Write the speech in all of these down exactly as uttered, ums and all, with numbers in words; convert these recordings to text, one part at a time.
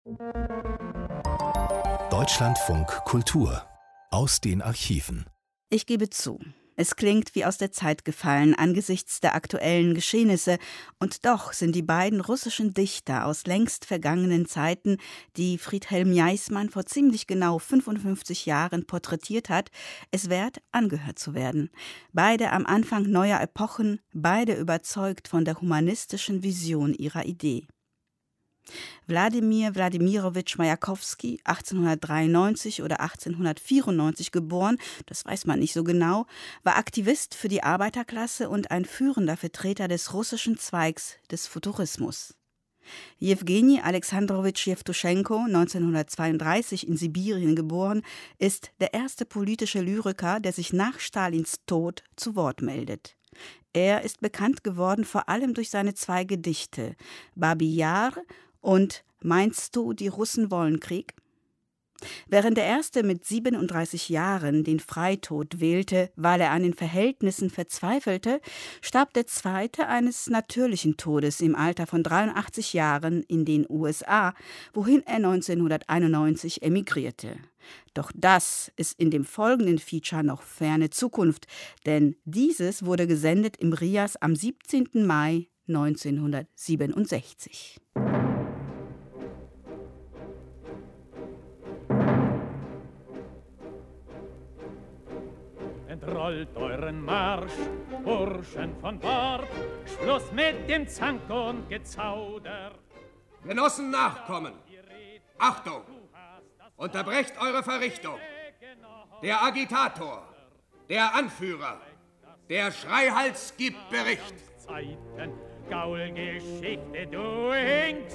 Deutschlandfunk Kultur aus den Archiven. Ich gebe zu, es klingt wie aus der Zeit gefallen angesichts der aktuellen Geschehnisse, und doch sind die beiden russischen Dichter aus längst vergangenen Zeiten, die Friedhelm Jaisman vor ziemlich genau fünfundfünfzig Jahren porträtiert hat, es wert, angehört zu werden. Beide am Anfang neuer Epochen, beide überzeugt von der humanistischen Vision ihrer Idee. Wladimir Wladimirowitsch Majakowski, achtzehnhundertdreiundneunzig oder achtzehnhundertvierundneunzig geboren, das weiß man nicht so genau, war Aktivist für die Arbeiterklasse und ein führender Vertreter des russischen Zweigs des Futurismus. Jewgeni Alexandrowitsch Jewtuschenko, neunzehnhundertzweiunddreißig in Sibirien geboren, ist der erste politische Lyriker, der sich nach Stalins Tod zu Wort meldet. Er ist bekannt geworden vor allem durch seine zwei Gedichte Babi Yar und Meinst du, die Russen wollen Krieg? Während der erste mit siebenunddreißig Jahren den Freitod wählte, weil er an den Verhältnissen verzweifelte, starb der zweite eines natürlichen Todes im Alter von dreiundachtzig Jahren in den U S A, wohin er neunzehnhunderteinundneunzig emigrierte. Doch das ist in dem folgenden Feature noch ferne Zukunft, denn dieses wurde gesendet im Rias am siebzehnten Mai neunzehnhundertsiebenundsechzig. Entrollt euren Marsch, Burschen von Bord, Schluss mit dem Zank und Gezauder. Genossen nachkommen! Achtung! Unterbrecht eure Verrichtung! Der Agitator, der Anführer, der Schreihals gibt Bericht! Zeiten, Gaulgeschichte, du hinkst!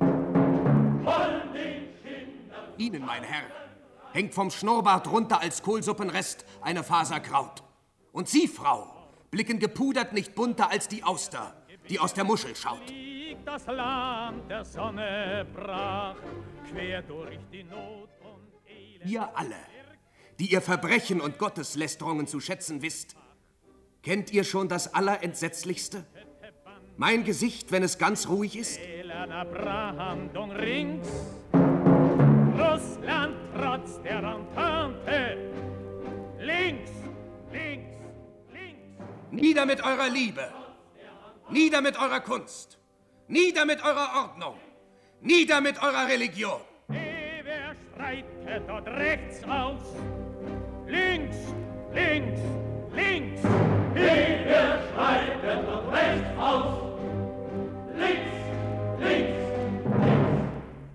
Ihnen, mein Herr, hängt vom Schnurrbart runter als Kohlsuppenrest eine Faser Kraut. Und Sie, Frau, blicken gepudert nicht bunter als die Auster, die aus der Muschel schaut. Das Land der Sonne brach, quer durch die Not und Elend. Ihr alle, die ihr Verbrechen und Gotteslästerungen zu schätzen wisst, kennt ihr schon das Allerentsetzlichste? Mein Gesicht, wenn es ganz ruhig ist? Abraham rings, Russland trotz der Entente, links, links, links. Nieder mit eurer Liebe, nieder mit eurer Kunst, nieder mit eurer Ordnung, nieder mit eurer Religion. Wer schreitet dort rechts aus? Links, links, links. Wer schreitet dort rechts aus? Links, links, links.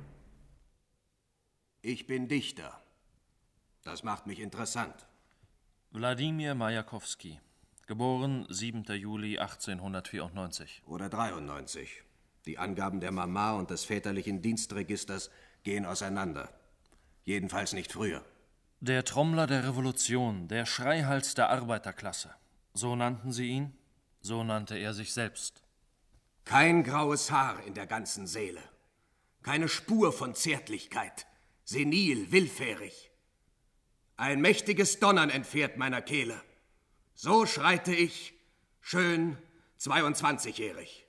Ich bin Dichter. Das macht mich interessant. Wladimir Majakowski, geboren siebter Juli achtzehnhundertvierundneunzig. Oder dreiundneunzig. Die Angaben der Mama und des väterlichen Dienstregisters gehen auseinander. Jedenfalls nicht früher. Der Trommler der Revolution, der Schreihals der Arbeiterklasse. So nannten sie ihn, so nannte er sich selbst. Kein graues Haar in der ganzen Seele. Keine Spur von Zärtlichkeit. Senil, willfährig. Ein mächtiges Donnern entfährt meiner Kehle. So schreite ich, schön zweiundzwanzigjährig.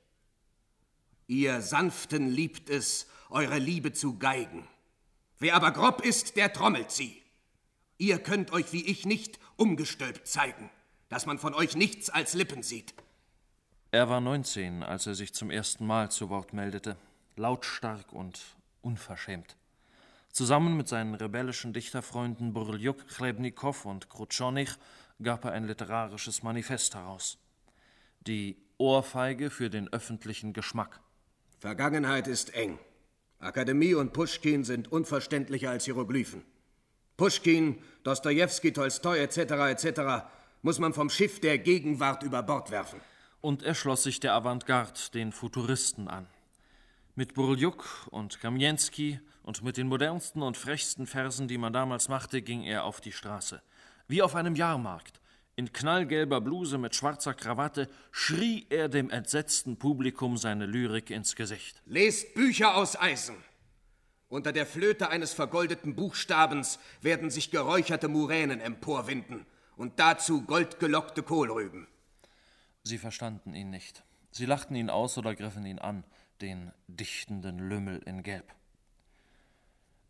Ihr Sanften liebt es, eure Liebe zu geigen. Wer aber grob ist, der trommelt sie. Ihr könnt euch wie ich nicht umgestülpt zeigen, dass man von euch nichts als Lippen sieht. Er war neunzehn, als er sich zum ersten Mal zu Wort meldete, lautstark und unverschämt. Zusammen mit seinen rebellischen Dichterfreunden Burljuk, Chlebnikow und Krutschonich gab er ein literarisches Manifest heraus. Die Ohrfeige für den öffentlichen Geschmack. Vergangenheit ist eng. Akademie und Puschkin sind unverständlicher als Hieroglyphen. Puschkin, Dostojewski, Tolstoi et cetera et cetera muss man vom Schiff der Gegenwart über Bord werfen. Und er schloss sich der Avantgarde, den Futuristen, an. Mit Burljuk und Kamjenski und mit den modernsten und frechsten Versen, die man damals machte, ging er auf die Straße. Wie auf einem Jahrmarkt. In knallgelber Bluse mit schwarzer Krawatte schrie er dem entsetzten Publikum seine Lyrik ins Gesicht. Lest Bücher aus Eisen. Unter der Flöte eines vergoldeten Buchstabens werden sich geräucherte Muränen emporwinden und dazu goldgelockte Kohlrüben. Sie verstanden ihn nicht. Sie lachten ihn aus oder griffen ihn an, den dichtenden Lümmel in Gelb.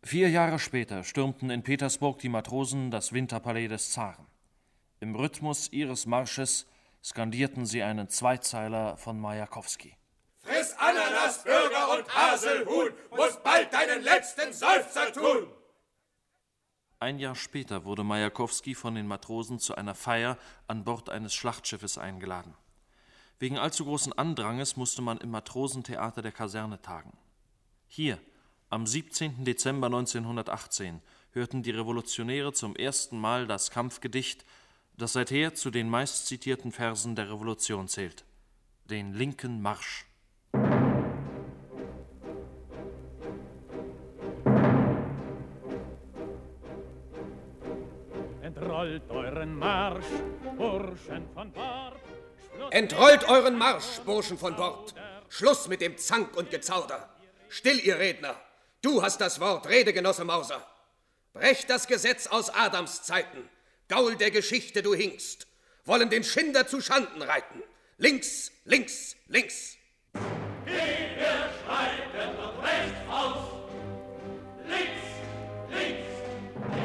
Vier Jahre später stürmten in Petersburg die Matrosen das Winterpalais des Zaren. Im Rhythmus ihres Marsches skandierten sie einen Zweizeiler von Majakowski. Friss Ananas, Bürger und Haselhuhn, muss bald deinen letzten Seufzer tun! Ein Jahr später wurde Majakowski von den Matrosen zu einer Feier an Bord eines Schlachtschiffes eingeladen. Wegen allzu großen Andranges musste man im Matrosentheater der Kaserne tagen. Hier, am siebzehnten Dezember neunzehnhundertachtzehn, hörten die Revolutionäre zum ersten Mal das Kampfgedicht, das seither zu den meistzitierten Versen der Revolution zählt, den linken Marsch. Entrollt euren Marsch, Burschen von Bord. Entrollt euren Marsch, Burschen von Bord. Schluss mit dem Zank und Gezauder. Still, ihr Redner. Du hast das Wort, Rede, Genosse Mauser. Brecht das Gesetz aus Adams Zeiten. Gaul der Geschichte, du hinkst. Wollen den Schinder zu Schanden reiten. Links, links, links. Wir schreiten und rechts aus. Links, links, links.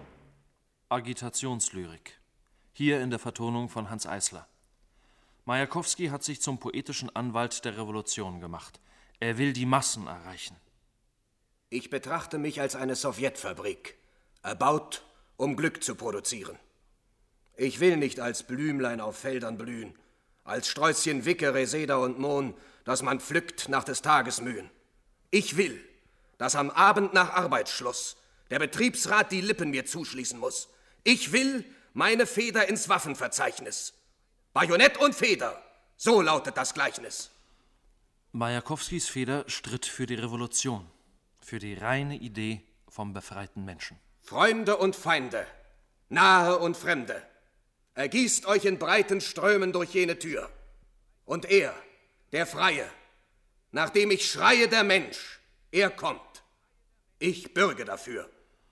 Agitationslyrik. Hier in der Vertonung von Hans Eisler. Majakowski hat sich zum poetischen Anwalt der Revolution gemacht. Er will die Massen erreichen. Ich betrachte mich als eine Sowjetfabrik, erbaut, um Glück zu produzieren. Ich will nicht als Blümlein auf Feldern blühen, als Sträußchen Wicke, Reseda und Mohn, das man pflückt nach des Tages Mühen. Ich will, dass am Abend nach Arbeitsschluss der Betriebsrat die Lippen mir zuschließen muss. Ich will meine Feder ins Waffenverzeichnis. Bajonett und Feder, so lautet das Gleichnis. Majakowskis Feder stritt für die Revolution, für die reine Idee vom befreiten Menschen. Freunde und Feinde, nahe und Fremde, ergießt euch in breiten Strömen durch jene Tür. Und er, der Freie, nachdem ich schreie, der Mensch, er kommt. Ich bürge dafür.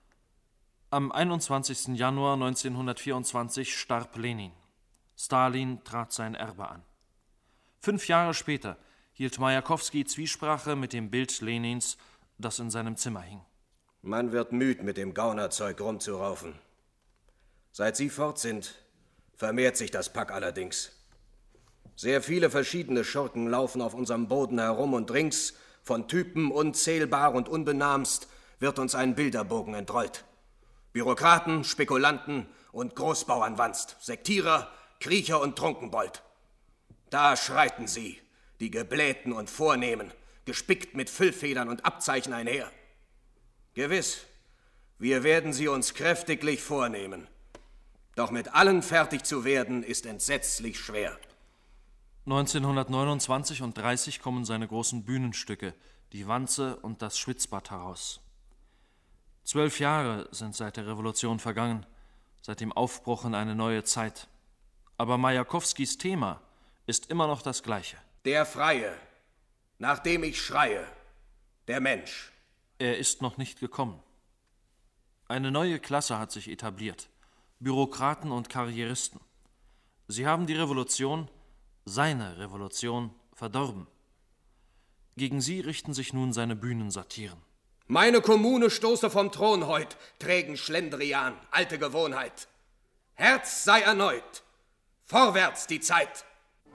Am einundzwanzigsten Januar neunzehnhundertvierundzwanzig starb Lenin. Stalin trat sein Erbe an. Fünf Jahre später hielt Majakowski Zwiesprache mit dem Bild Lenins, das in seinem Zimmer hing. Man wird müd, mit dem Gaunerzeug rumzuraufen. Seit Sie fort sind, vermehrt sich das Pack allerdings. Sehr viele verschiedene Schurken laufen auf unserem Boden herum und rings, von Typen unzählbar und unbenamst, wird uns ein Bilderbogen entrollt. Bürokraten, Spekulanten und Großbauernwanst, Sektierer, Kriecher und Trunkenbold. Da schreiten sie, die Geblähten und Vornehmen, gespickt mit Füllfedern und Abzeichen einher. Gewiss, wir werden sie uns kräftiglich vornehmen. Doch mit allen fertig zu werden, ist entsetzlich schwer. neunzehnhundertneunundzwanzig und dreißig kommen seine großen Bühnenstücke, die Wanze und das Schwitzbad, heraus. Zwölf Jahre sind seit der Revolution vergangen, seit dem Aufbruch in eine neue Zeit. Aber Majakowskis Thema ist immer noch das gleiche. Der Freie, nach dem ich schreie, der Mensch. Er ist noch nicht gekommen. Eine neue Klasse hat sich etabliert, Bürokraten und Karrieristen. Sie haben die Revolution, seine Revolution, verdorben. Gegen sie richten sich nun seine Bühnensatiren. Meine Kommune stoße vom Thron heut, trägen Schlendrian, alte Gewohnheit. Herz sei erneut, vorwärts die Zeit.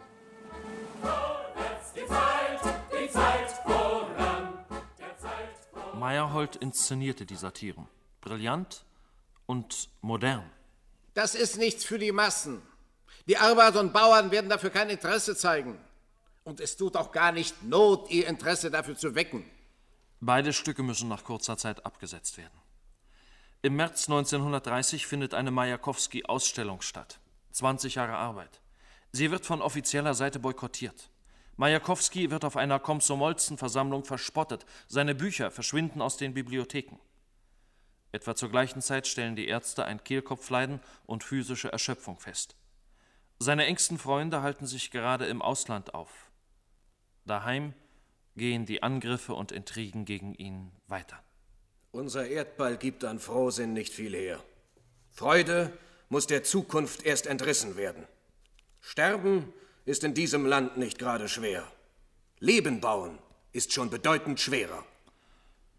Vorwärts die Zeit, die Zeit voran, der Zeit voran. Meyerhold inszenierte die Satiren. Brillant und modern. Das ist nichts für die Massen. Die Arbeiter und Bauern werden dafür kein Interesse zeigen. Und es tut auch gar nicht Not, ihr Interesse dafür zu wecken. Beide Stücke müssen nach kurzer Zeit abgesetzt werden. Im März neunzehnhundertdreißig findet eine Majakowski-Ausstellung statt. zwanzig Jahre Arbeit. Sie wird von offizieller Seite boykottiert. Majakowski wird auf einer Komsomolzen-Versammlung verspottet. Seine Bücher verschwinden aus den Bibliotheken. Etwa zur gleichen Zeit stellen die Ärzte ein Kehlkopfleiden und physische Erschöpfung fest. Seine engsten Freunde halten sich gerade im Ausland auf. Daheim gehen die Angriffe und Intrigen gegen ihn weiter. Unser Erdball gibt an Frohsinn nicht viel her. Freude muss der Zukunft erst entrissen werden. Sterben ist in diesem Land nicht gerade schwer. Leben bauen ist schon bedeutend schwerer.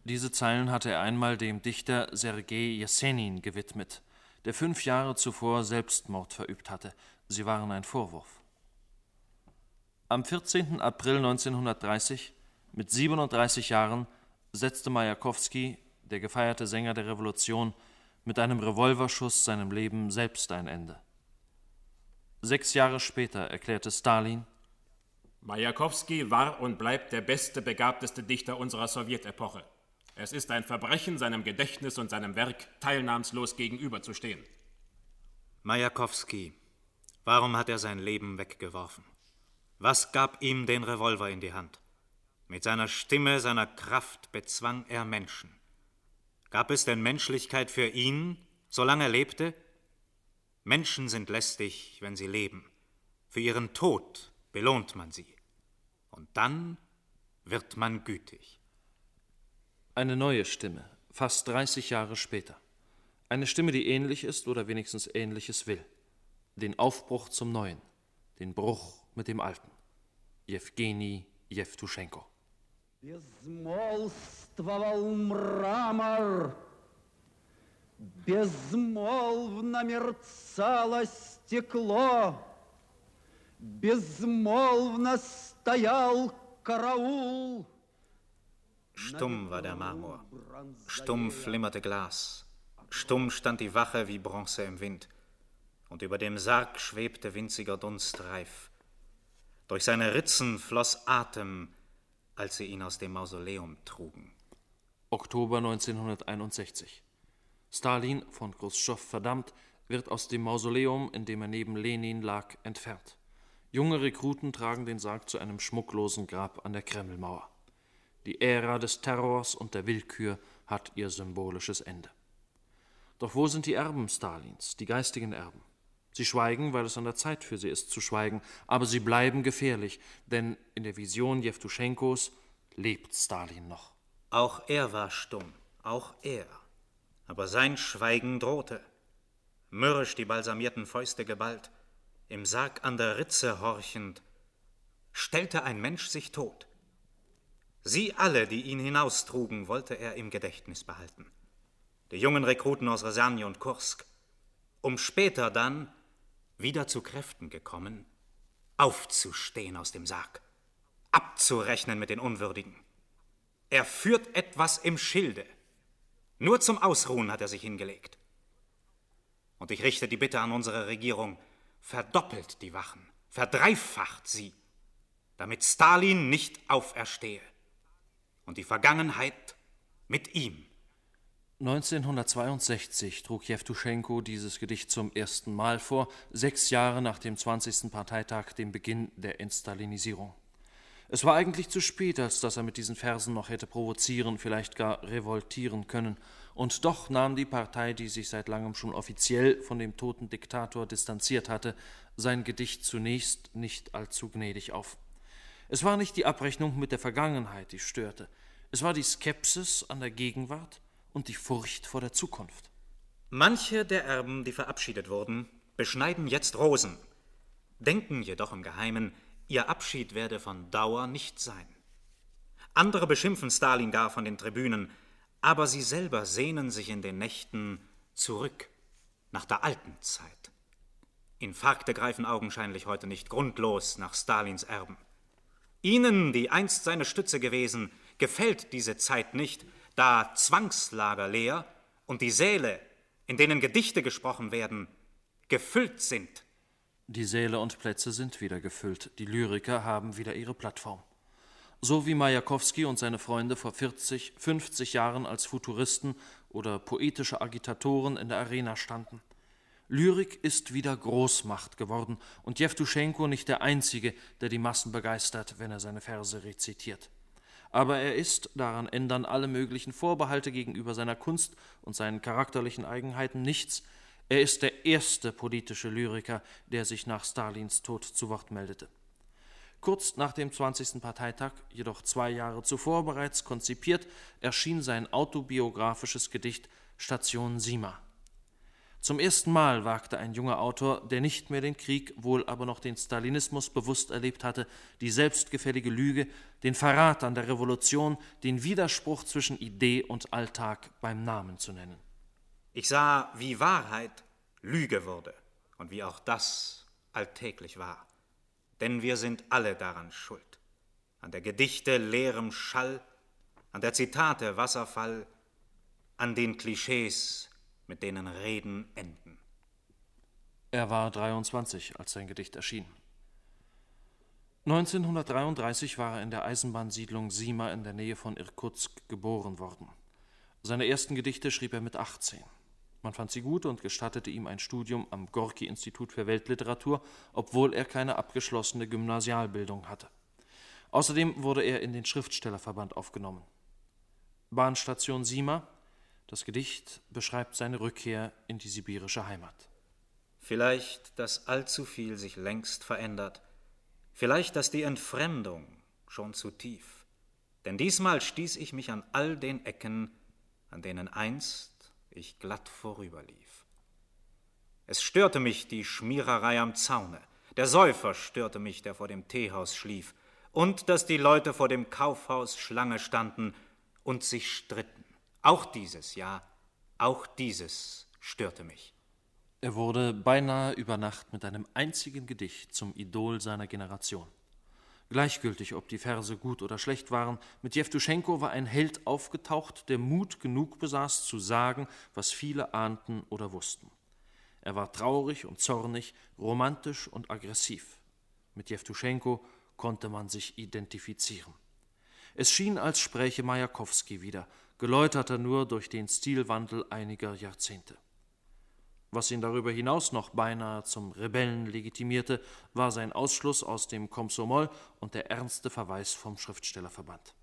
Diese Zeilen hatte er einmal dem Dichter Sergei Jesenin gewidmet, der fünf Jahre zuvor Selbstmord verübt hatte. Sie waren ein Vorwurf. Am vierzehnten April neunzehnhundertdreißig, mit siebenunddreißig Jahren, setzte Majakowski, der gefeierte Sänger der Revolution, mit einem Revolverschuss seinem Leben selbst ein Ende. Sechs Jahre später erklärte Stalin: Majakowski war und bleibt der beste, begabteste Dichter unserer Sowjetepoche. Es ist ein Verbrechen, seinem Gedächtnis und seinem Werk teilnahmslos gegenüberzustehen. Majakowski, warum hat er sein Leben weggeworfen? Was gab ihm den Revolver in die Hand? Mit seiner Stimme, seiner Kraft bezwang er Menschen. Gab es denn Menschlichkeit für ihn, solange er lebte? Menschen sind lästig, wenn sie leben. Für ihren Tod belohnt man sie. Und dann wird man gütig. Eine neue Stimme, fast dreißig Jahre später. Eine Stimme, die ähnlich ist oder wenigstens Ähnliches will. Den Aufbruch zum Neuen, den Bruch mit dem Alten. Jewgeni Jewtuschenko. Безмолвствовал мрамор, безмолвно мерцало стекло, безмолвно стоял караул. Stumm war der Marmor, stumm flimmerte Glas, stumm stand die Wache wie Bronze im Wind, und über dem Sarg schwebte winziger Dunst reif. Durch seine Ritzen floss Atem, als sie ihn aus dem Mausoleum trugen. Oktober neunzehnhunderteinundsechzig. Stalin, von Chruschtschow verdammt, wird aus dem Mausoleum, in dem er neben Lenin lag, entfernt. Junge Rekruten tragen den Sarg zu einem schmucklosen Grab an der Kremlmauer. Die Ära des Terrors und der Willkür hat ihr symbolisches Ende. Doch wo sind die Erben Stalins, die geistigen Erben? Sie schweigen, weil es an der Zeit für sie ist zu schweigen, aber sie bleiben gefährlich, denn in der Vision Jewtuschenkos lebt Stalin noch. Auch er war stumm, auch er. Aber sein Schweigen drohte. Mürrisch die balsamierten Fäuste geballt, im Sarg an der Ritze horchend, stellte ein Mensch sich tot. Sie alle, die ihn hinaustrugen, wollte er im Gedächtnis behalten. Die jungen Rekruten aus Rjasanny und Kursk, um später dann, wieder zu Kräften gekommen, aufzustehen aus dem Sarg, abzurechnen mit den Unwürdigen. Er führt etwas im Schilde. Nur zum Ausruhen hat er sich hingelegt. Und ich richte die Bitte an unsere Regierung, verdoppelt die Wachen, verdreifacht sie, damit Stalin nicht auferstehe. Und die Vergangenheit mit ihm. neunzehnhundertzweiundsechzig trug Jewtuschenko dieses Gedicht zum ersten Mal vor, sechs Jahre nach dem zwanzigsten Parteitag, dem Beginn der Entstalinisierung. Es war eigentlich zu spät, als dass er mit diesen Versen noch hätte provozieren, vielleicht gar revoltieren können. Und doch nahm die Partei, die sich seit langem schon offiziell von dem toten Diktator distanziert hatte, sein Gedicht zunächst nicht allzu gnädig auf. Es war nicht die Abrechnung mit der Vergangenheit, die störte. Es war die Skepsis an der Gegenwart und die Furcht vor der Zukunft. Manche der Erben, die verabschiedet wurden, beschneiden jetzt Rosen, denken jedoch im Geheimen, ihr Abschied werde von Dauer nicht sein. Andere beschimpfen Stalin gar von den Tribünen, aber sie selber sehnen sich in den Nächten zurück, nach der alten Zeit. Infarkte greifen augenscheinlich heute nicht grundlos nach Stalins Erben. Ihnen, die einst seine Stütze gewesen, gefällt diese Zeit nicht, da Zwangslager leer und die Säle, in denen Gedichte gesprochen werden, gefüllt sind. Die Säle und Plätze sind wieder gefüllt, die Lyriker haben wieder ihre Plattform. So wie Majakowski und seine Freunde vor vierzig, fünfzig Jahren als Futuristen oder poetische Agitatoren in der Arena standen. Lyrik ist wieder Großmacht geworden und Jewtuschenko nicht der Einzige, der die Massen begeistert, wenn er seine Verse rezitiert. Aber er ist, daran ändern alle möglichen Vorbehalte gegenüber seiner Kunst und seinen charakterlichen Eigenheiten nichts, er ist der erste politische Lyriker, der sich nach Stalins Tod zu Wort meldete. Kurz nach dem zwanzigsten Parteitag, jedoch zwei Jahre zuvor bereits konzipiert, erschien sein autobiografisches Gedicht Station Sima. Zum ersten Mal wagte ein junger Autor, der nicht mehr den Krieg, wohl aber noch den Stalinismus bewusst erlebt hatte, die selbstgefällige Lüge, den Verrat an der Revolution, den Widerspruch zwischen Idee und Alltag beim Namen zu nennen. Ich sah, wie Wahrheit Lüge wurde und wie auch das alltäglich war. Denn wir sind alle daran schuld. An der Gedichte leerem Schall, an der Zitate Wasserfall, an den Klischees, mit denen Reden enden. Er war dreiundzwanzig, als sein Gedicht erschien. neunzehnhundertdreiunddreißig war er in der Eisenbahnsiedlung Sima in der Nähe von Irkutsk geboren worden. Seine ersten Gedichte schrieb er mit achtzehn. Man fand sie gut und gestattete ihm ein Studium am Gorki-Institut für Weltliteratur, obwohl er keine abgeschlossene Gymnasialbildung hatte. Außerdem wurde er in den Schriftstellerverband aufgenommen. Bahnstation Sima. Das Gedicht beschreibt seine Rückkehr in die sibirische Heimat. Vielleicht, dass allzu viel sich längst verändert. Vielleicht, dass die Entfremdung schon zu tief. Denn diesmal stieß ich mich an all den Ecken, an denen einst ich glatt vorüberlief. Es störte mich die Schmiererei am Zaune. Der Säufer störte mich, der vor dem Teehaus schlief. Und dass die Leute vor dem Kaufhaus Schlange standen und sich stritten. Auch dieses, ja, auch dieses störte mich. Er wurde beinahe über Nacht mit einem einzigen Gedicht zum Idol seiner Generation. Gleichgültig, ob die Verse gut oder schlecht waren, mit Jewtuschenko war ein Held aufgetaucht, der Mut genug besaß, zu sagen, was viele ahnten oder wussten. Er war traurig und zornig, romantisch und aggressiv. Mit Jewtuschenko konnte man sich identifizieren. Es schien, als spräche Majakowski wieder, geläuterter nur durch den Stilwandel einiger Jahrzehnte. Was ihn darüber hinaus noch beinahe zum Rebellen legitimierte, war sein Ausschluss aus dem Komsomol und der ernste Verweis vom Schriftstellerverband.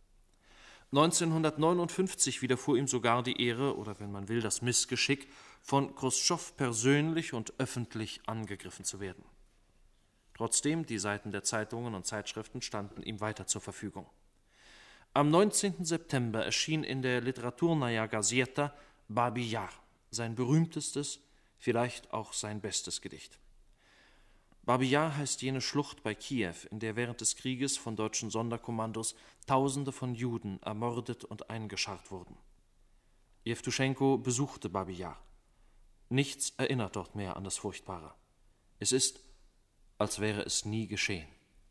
neunzehnhundertneunundfünfzig widerfuhr ihm sogar die Ehre, oder wenn man will, das Missgeschick, von Chruschtschow persönlich und öffentlich angegriffen zu werden. Trotzdem, die Seiten der Zeitungen und Zeitschriften standen ihm weiter zur Verfügung. Am neunzehnten September erschien in der Literaturnaja Gazeta Babi Yar, sein berühmtestes, vielleicht auch sein bestes Gedicht. Babi Yar heißt jene Schlucht bei Kiew, in der während des Krieges von deutschen Sonderkommandos Tausende von Juden ermordet und eingescharrt wurden. Jewtuschenko besuchte Babi Yar. Nichts erinnert dort mehr an das Furchtbare. Es ist, als wäre es nie geschehen.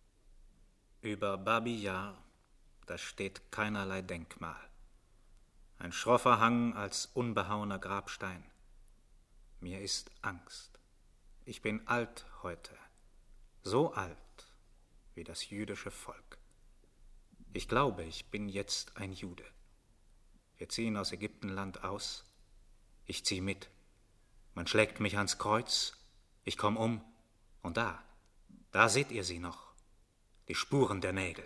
Über Babi Yar, da steht keinerlei Denkmal. Ein schroffer Hang als unbehauener Grabstein. Mir ist Angst. Ich bin alt heute, so alt wie das jüdische Volk. Ich glaube, ich bin jetzt ein Jude. Wir ziehen aus Ägyptenland aus. Ich zieh mit. Man schlägt mich ans Kreuz. Ich komm um. Und da, da seht ihr sie noch. Die Spuren der Nägel.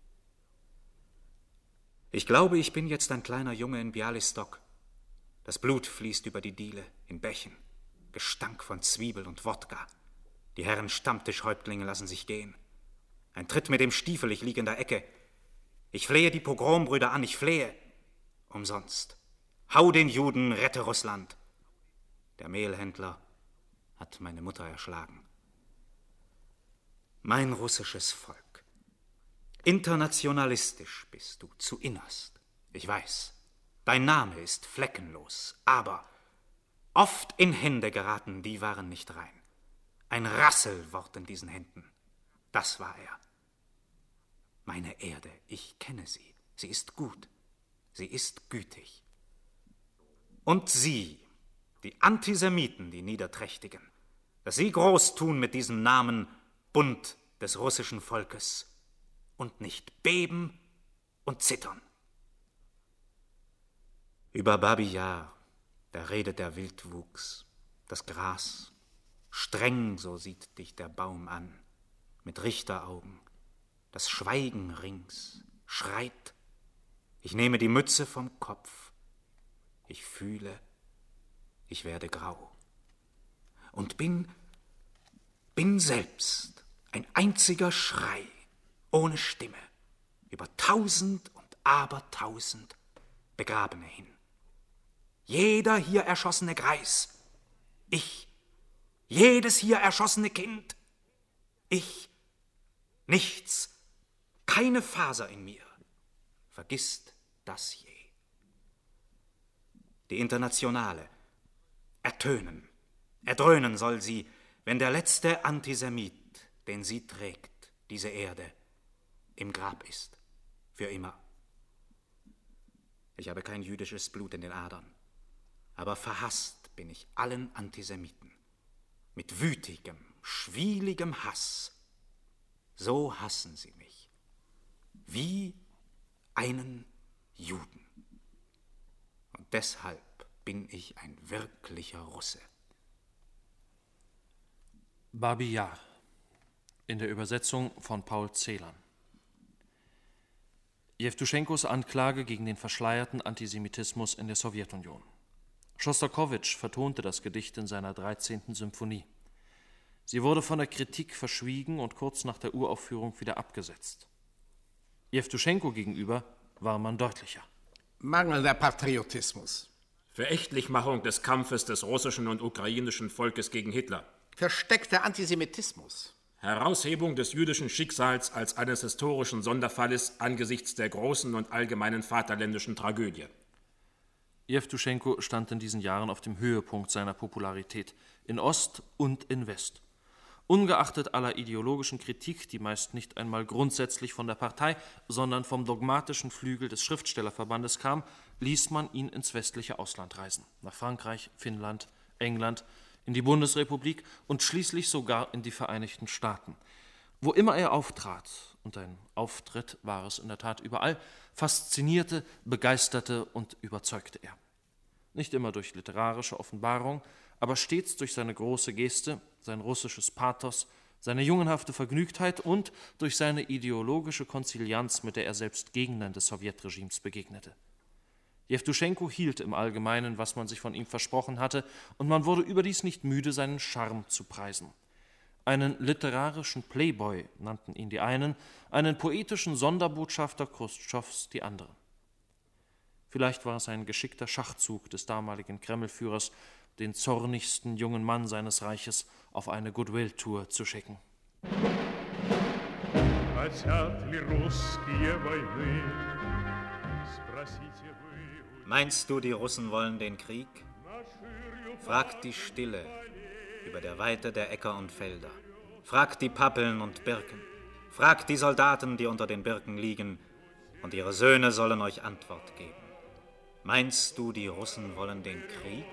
Ich glaube, ich bin jetzt ein kleiner Junge in Bialystok. Das Blut fließt über die Diele in Bächen. Gestank von Zwiebel und Wodka. Die Herren Stammtischhäuptlinge lassen sich gehen. Ein Tritt mit dem Stiefel, ich liege in der Ecke. Ich flehe die Pogrombrüder an, ich flehe. Umsonst. Hau den Juden, rette Russland. Der Mehlhändler hat meine Mutter erschlagen. Mein russisches Volk. Internationalistisch bist du zu innerst. Ich weiß, dein Name ist fleckenlos, aber oft in Hände geraten, die waren nicht rein. Ein Rasselwort in diesen Händen, das war er. Meine Erde, ich kenne sie, sie ist gut, sie ist gütig. Und sie, die Antisemiten, die Niederträchtigen, dass sie groß tun mit diesem Namen Bund des russischen Volkes und nicht beben und zittern. Über Babi Yar, da redet der Wildwuchs, das Gras. Streng, so sieht dich der Baum an, mit Richteraugen. Das Schweigen rings schreit. Ich nehme die Mütze vom Kopf. Ich fühle, ich werde grau. Und bin, bin selbst ein einziger Schrei, ohne Stimme, über tausend und abertausend Begrabene hin. Jeder hier erschossene Greis Ich, jedes hier erschossene Kind. Ich, nichts, keine Faser in mir vergisst das je. Die Internationale, ertönen, erdröhnen soll sie, wenn der letzte Antisemit, den sie trägt, diese Erde, im Grab ist, für immer. Ich habe kein jüdisches Blut in den Adern, aber verhasst bin ich allen Antisemiten. Mit wütigem, schwieligem Hass. So hassen sie mich. Wie einen Juden. Und deshalb bin ich ein wirklicher Russe. Babi Yar in der Übersetzung von Paul Celan. Jewtuschenkos Anklage gegen den verschleierten Antisemitismus in der Sowjetunion. Schostakowitsch vertonte das Gedicht in seiner dreizehnten Symphonie. Sie wurde von der Kritik verschwiegen und kurz nach der Uraufführung wieder abgesetzt. Jewtuschenko gegenüber war man deutlicher. Mangelnder Patriotismus. Verächtlichmachung des Kampfes des russischen und ukrainischen Volkes gegen Hitler. Versteckter Antisemitismus. Heraushebung des jüdischen Schicksals als eines historischen Sonderfalles angesichts der großen und allgemeinen vaterländischen Tragödie. Jewtuschenko stand in diesen Jahren auf dem Höhepunkt seiner Popularität, in Ost und in West. Ungeachtet aller ideologischen Kritik, die meist nicht einmal grundsätzlich von der Partei, sondern vom dogmatischen Flügel des Schriftstellerverbandes kam, ließ man ihn ins westliche Ausland reisen, nach Frankreich, Finnland, England, in die Bundesrepublik und schließlich sogar in die Vereinigten Staaten. Wo immer er auftrat, und ein Auftritt war es in der Tat überall, faszinierte, begeisterte und überzeugte er. Nicht immer durch literarische Offenbarung, aber stets durch seine große Geste, sein russisches Pathos, seine jungenhafte Vergnügtheit und durch seine ideologische Konzilianz, mit der er selbst Gegnern des Sowjetregimes begegnete. Jewtuschenko hielt im Allgemeinen, was man sich von ihm versprochen hatte, und man wurde überdies nicht müde, seinen Charme zu preisen. Einen literarischen Playboy nannten ihn die einen, einen poetischen Sonderbotschafter Chruschtschows die anderen. Vielleicht war es ein geschickter Schachzug des damaligen Kremlführers, den zornigsten jungen Mann seines Reiches auf eine Goodwill-Tour zu schicken. Meinst du, die Russen wollen den Krieg? Fragt die Stille über der Weite der Äcker und Felder. Fragt die Pappeln und Birken. Fragt die Soldaten, die unter den Birken liegen, und ihre Söhne sollen euch Antwort geben. Meinst du, die Russen wollen den Krieg?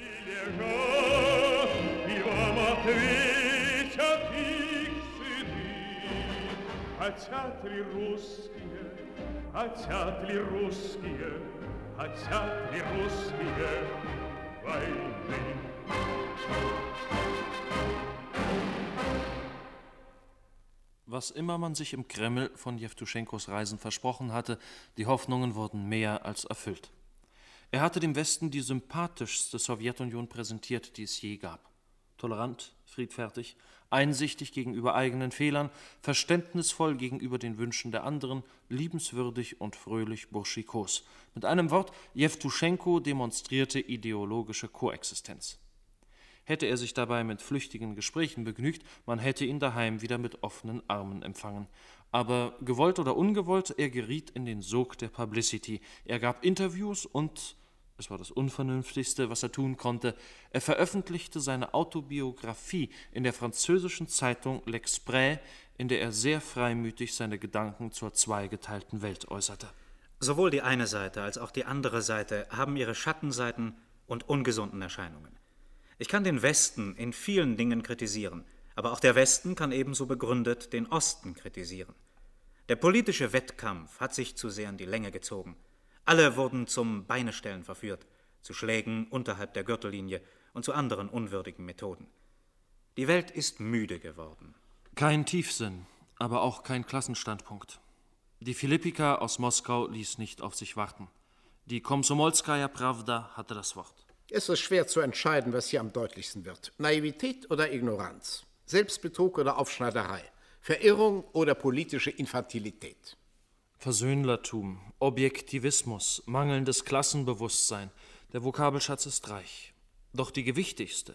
Was immer man sich im Kreml von Jewtuschenkos Reisen versprochen hatte, die Hoffnungen wurden mehr als erfüllt. Er hatte dem Westen die sympathischste Sowjetunion präsentiert, die es je gab. Tolerant, friedfertig, einsichtig gegenüber eigenen Fehlern, verständnisvoll gegenüber den Wünschen der anderen, liebenswürdig und fröhlich burschikos. Mit einem Wort, Jewtuschenko demonstrierte ideologische Koexistenz. Hätte er sich dabei mit flüchtigen Gesprächen begnügt, man hätte ihn daheim wieder mit offenen Armen empfangen. Aber gewollt oder ungewollt, er geriet in den Sog der Publicity. Er gab Interviews und, es war das Unvernünftigste, was er tun konnte, er veröffentlichte seine Autobiografie in der französischen Zeitung L'Exprès, in der er sehr freimütig seine Gedanken zur zweigeteilten Welt äußerte. Sowohl die eine Seite als auch die andere Seite haben ihre Schattenseiten und ungesunden Erscheinungen. Ich kann den Westen in vielen Dingen kritisieren, aber auch der Westen kann ebenso begründet den Osten kritisieren. Der politische Wettkampf hat sich zu sehr in die Länge gezogen. Alle wurden zum Beinestellen verführt, zu Schlägen unterhalb der Gürtellinie und zu anderen unwürdigen Methoden. Die Welt ist müde geworden. Kein Tiefsinn, aber auch kein Klassenstandpunkt. Die Philippika aus Moskau ließ nicht auf sich warten. Die Komsomolskaja Pravda hatte das Wort. Es ist schwer zu entscheiden, was hier am deutlichsten wird. Naivität oder Ignoranz, Selbstbetrug oder Aufschneiderei, Verirrung oder politische Infantilität. Versöhnlertum, Objektivismus, mangelndes Klassenbewusstsein, der Vokabelschatz ist reich. Doch die gewichtigste,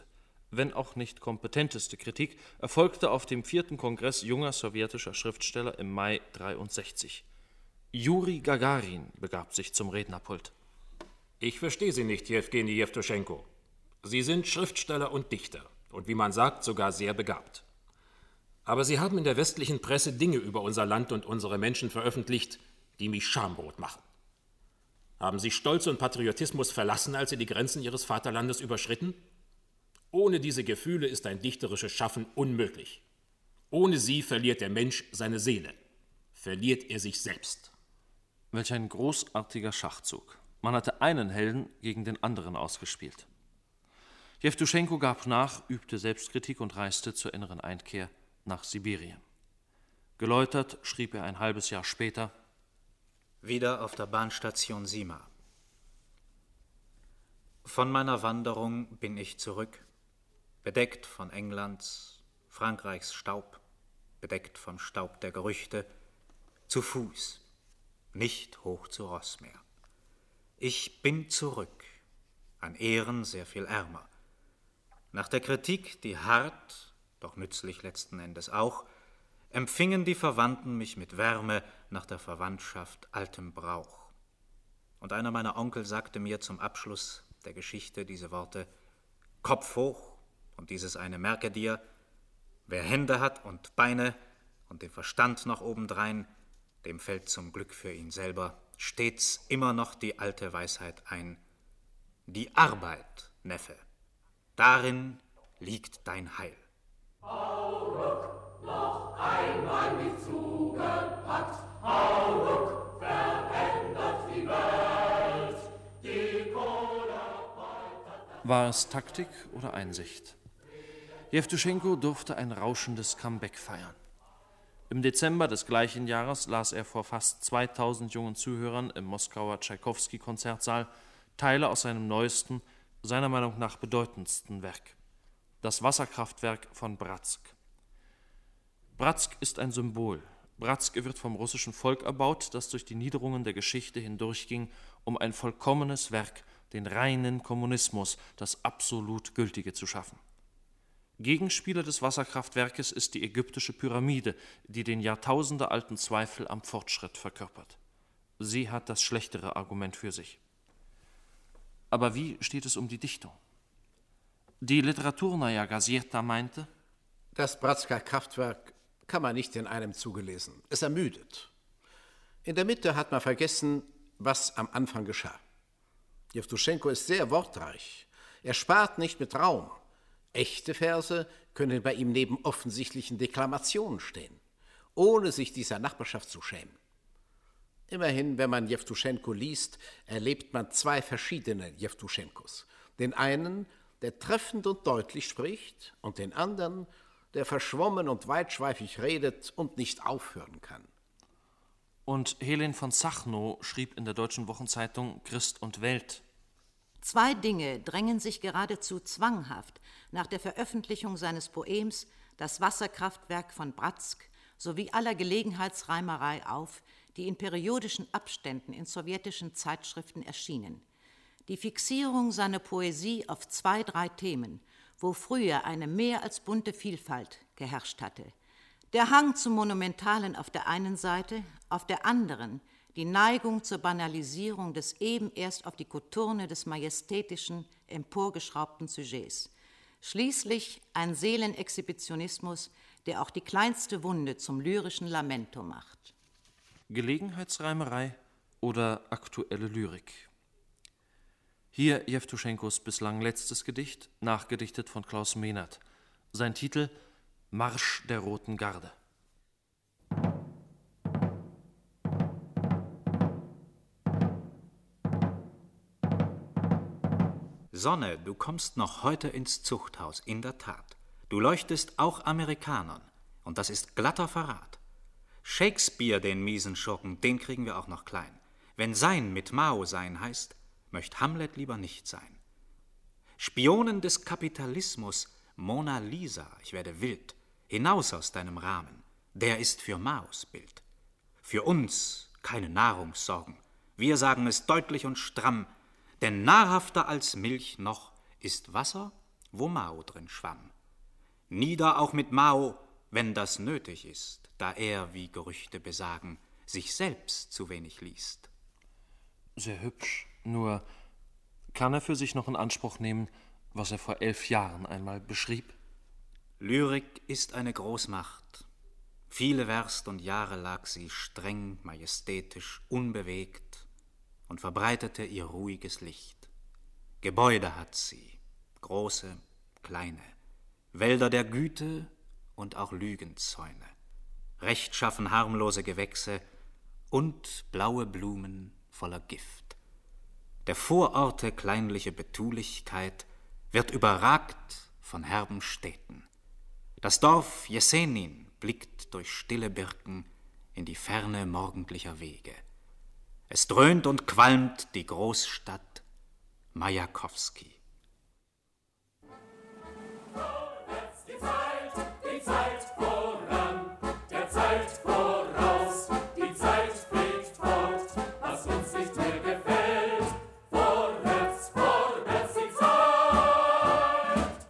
wenn auch nicht kompetenteste Kritik, erfolgte auf dem vierten Kongress junger sowjetischer Schriftsteller im Mai dreiundsechzig. Juri Gagarin begab sich zum Rednerpult. Ich verstehe Sie nicht, Jewgeni Jewtuschenko. Sie sind Schriftsteller und Dichter und wie man sagt, sogar sehr begabt. Aber Sie haben in der westlichen Presse Dinge über unser Land und unsere Menschen veröffentlicht, die mich schamrot machen. Haben Sie Stolz und Patriotismus verlassen, als Sie die Grenzen Ihres Vaterlandes überschritten? Ohne diese Gefühle ist ein dichterisches Schaffen unmöglich. Ohne sie verliert der Mensch seine Seele, verliert er sich selbst. Welch ein großartiger Schachzug. Man hatte einen Helden gegen den anderen ausgespielt. Jewtuschenko gab nach, übte Selbstkritik und reiste zur inneren Einkehr nach Sibirien. Geläutert schrieb er ein halbes Jahr später: Wieder auf der Bahnstation Sima. Von meiner Wanderung bin ich zurück, bedeckt von Englands, Frankreichs Staub, bedeckt vom Staub der Gerüchte, zu Fuß, nicht hoch zu Ross mehr. Ich bin zurück, an Ehren sehr viel ärmer. Nach der Kritik, die hart, doch nützlich letzten Endes auch, empfingen die Verwandten mich mit Wärme nach der Verwandtschaft altem Brauch. Und einer meiner Onkel sagte mir zum Abschluss der Geschichte diese Worte: Kopf hoch, und dieses eine merke dir, wer Hände hat und Beine und den Verstand noch obendrein, dem fällt zum Glück für ihn selber stets immer noch die alte Weisheit ein: Die Arbeit, Neffe, darin liegt dein Heil. Hauruck, noch einmal mich zugepackt, Hauruck, verändert die Welt, die Kohle. War es Taktik oder Einsicht? Jewtuschenko durfte ein rauschendes Comeback feiern. Im Dezember des gleichen Jahres las er vor fast zweitausend jungen Zuhörern im Moskauer Tschaikowski-Konzertsaal Teile aus seinem neuesten, seiner Meinung nach bedeutendsten Werk: Das Wasserkraftwerk von Bratsk. Bratsk ist ein Symbol. Bratsk wird vom russischen Volk erbaut, das durch die Niederungen der Geschichte hindurchging, um ein vollkommenes Werk, den reinen Kommunismus, das absolut Gültige zu schaffen. Gegenspieler des Wasserkraftwerkes ist die ägyptische Pyramide, die den jahrtausendealten Zweifel am Fortschritt verkörpert. Sie hat das schlechtere Argument für sich. Aber wie steht es um die Dichtung? Die Literaturnaja Gazeta meinte: Das Bratsker Kraftwerk kann man nicht in einem Zuge lesen. Es ermüdet. In der Mitte hat man vergessen, was am Anfang geschah. Jewtuschenko ist sehr wortreich. Er spart nicht mit Raum. Echte Verse können bei ihm neben offensichtlichen Deklamationen stehen, ohne sich dieser Nachbarschaft zu schämen. Immerhin, wenn man Jewtuschenko liest, erlebt man zwei verschiedene Jewtuschenkos. Den einen, der treffend und deutlich spricht, und den anderen, der verschwommen und weitschweifig redet und nicht aufhören kann. Und Helen von Sachnow schrieb in der Deutschen Wochenzeitung Christ und Welt: Zwei Dinge drängen sich geradezu zwanghaft nach der Veröffentlichung seines Poems Das Wasserkraftwerk von Bratsk sowie aller Gelegenheitsreimerei auf, die in periodischen Abständen in sowjetischen Zeitschriften erschienen. Die Fixierung seiner Poesie auf zwei, drei Themen, wo früher eine mehr als bunte Vielfalt geherrscht hatte. Der Hang zum Monumentalen auf der einen Seite, auf der anderen die Neigung zur Banalisierung des eben erst auf die Koturne des majestätischen, emporgeschraubten Sujets. Schließlich ein Seelenexhibitionismus, der auch die kleinste Wunde zum lyrischen Lamento macht. Gelegenheitsreimerei oder aktuelle Lyrik? Hier Jewtuschenkos bislang letztes Gedicht, nachgedichtet von Klaus Mehnert. Sein Titel: Marsch der Roten Garde. Sonne, du kommst noch heute ins Zuchthaus, in der Tat. Du leuchtest auch Amerikanern, und das ist glatter Verrat. Shakespeare, den miesen Schurken, den kriegen wir auch noch klein. Wenn sein mit Mao sein heißt, möcht Hamlet lieber nicht sein. Spionen des Kapitalismus, Mona Lisa, ich werde wild, hinaus aus deinem Rahmen, der ist für Maos Bild. Für uns keine Nahrungssorgen, wir sagen es deutlich und stramm, denn nahrhafter als Milch noch ist Wasser wo Mao drin schwamm. Nieder auch mit Mao, wenn das nötig ist, da er, wie Gerüchte besagen, sich selbst zu wenig liest. Sehr hübsch, nur kann er für sich noch in Anspruch nehmen, was er vor elf Jahren einmal beschrieb? Lyrik ist eine Großmacht. Viele Werst und Jahre lag sie streng, majestätisch, unbewegt und verbreitete ihr ruhiges Licht. Gebäude hat sie, große, kleine, Wälder der Güte und auch Lügenzäune, rechtschaffen harmlose Gewächse und blaue Blumen voller Gift. Der Vororte kleinliche Betulichkeit wird überragt von herben Städten. Das Dorf Jesenin blickt durch stille Birken in die Ferne morgendlicher Wege. Es dröhnt und qualmt die Großstadt Majakowski. Vorwärts die Zeit, die Zeit voran, der Zeit voraus, die Zeit fliegt fort, was uns nicht mehr gefällt. Vorwärts, vorwärts die Zeit.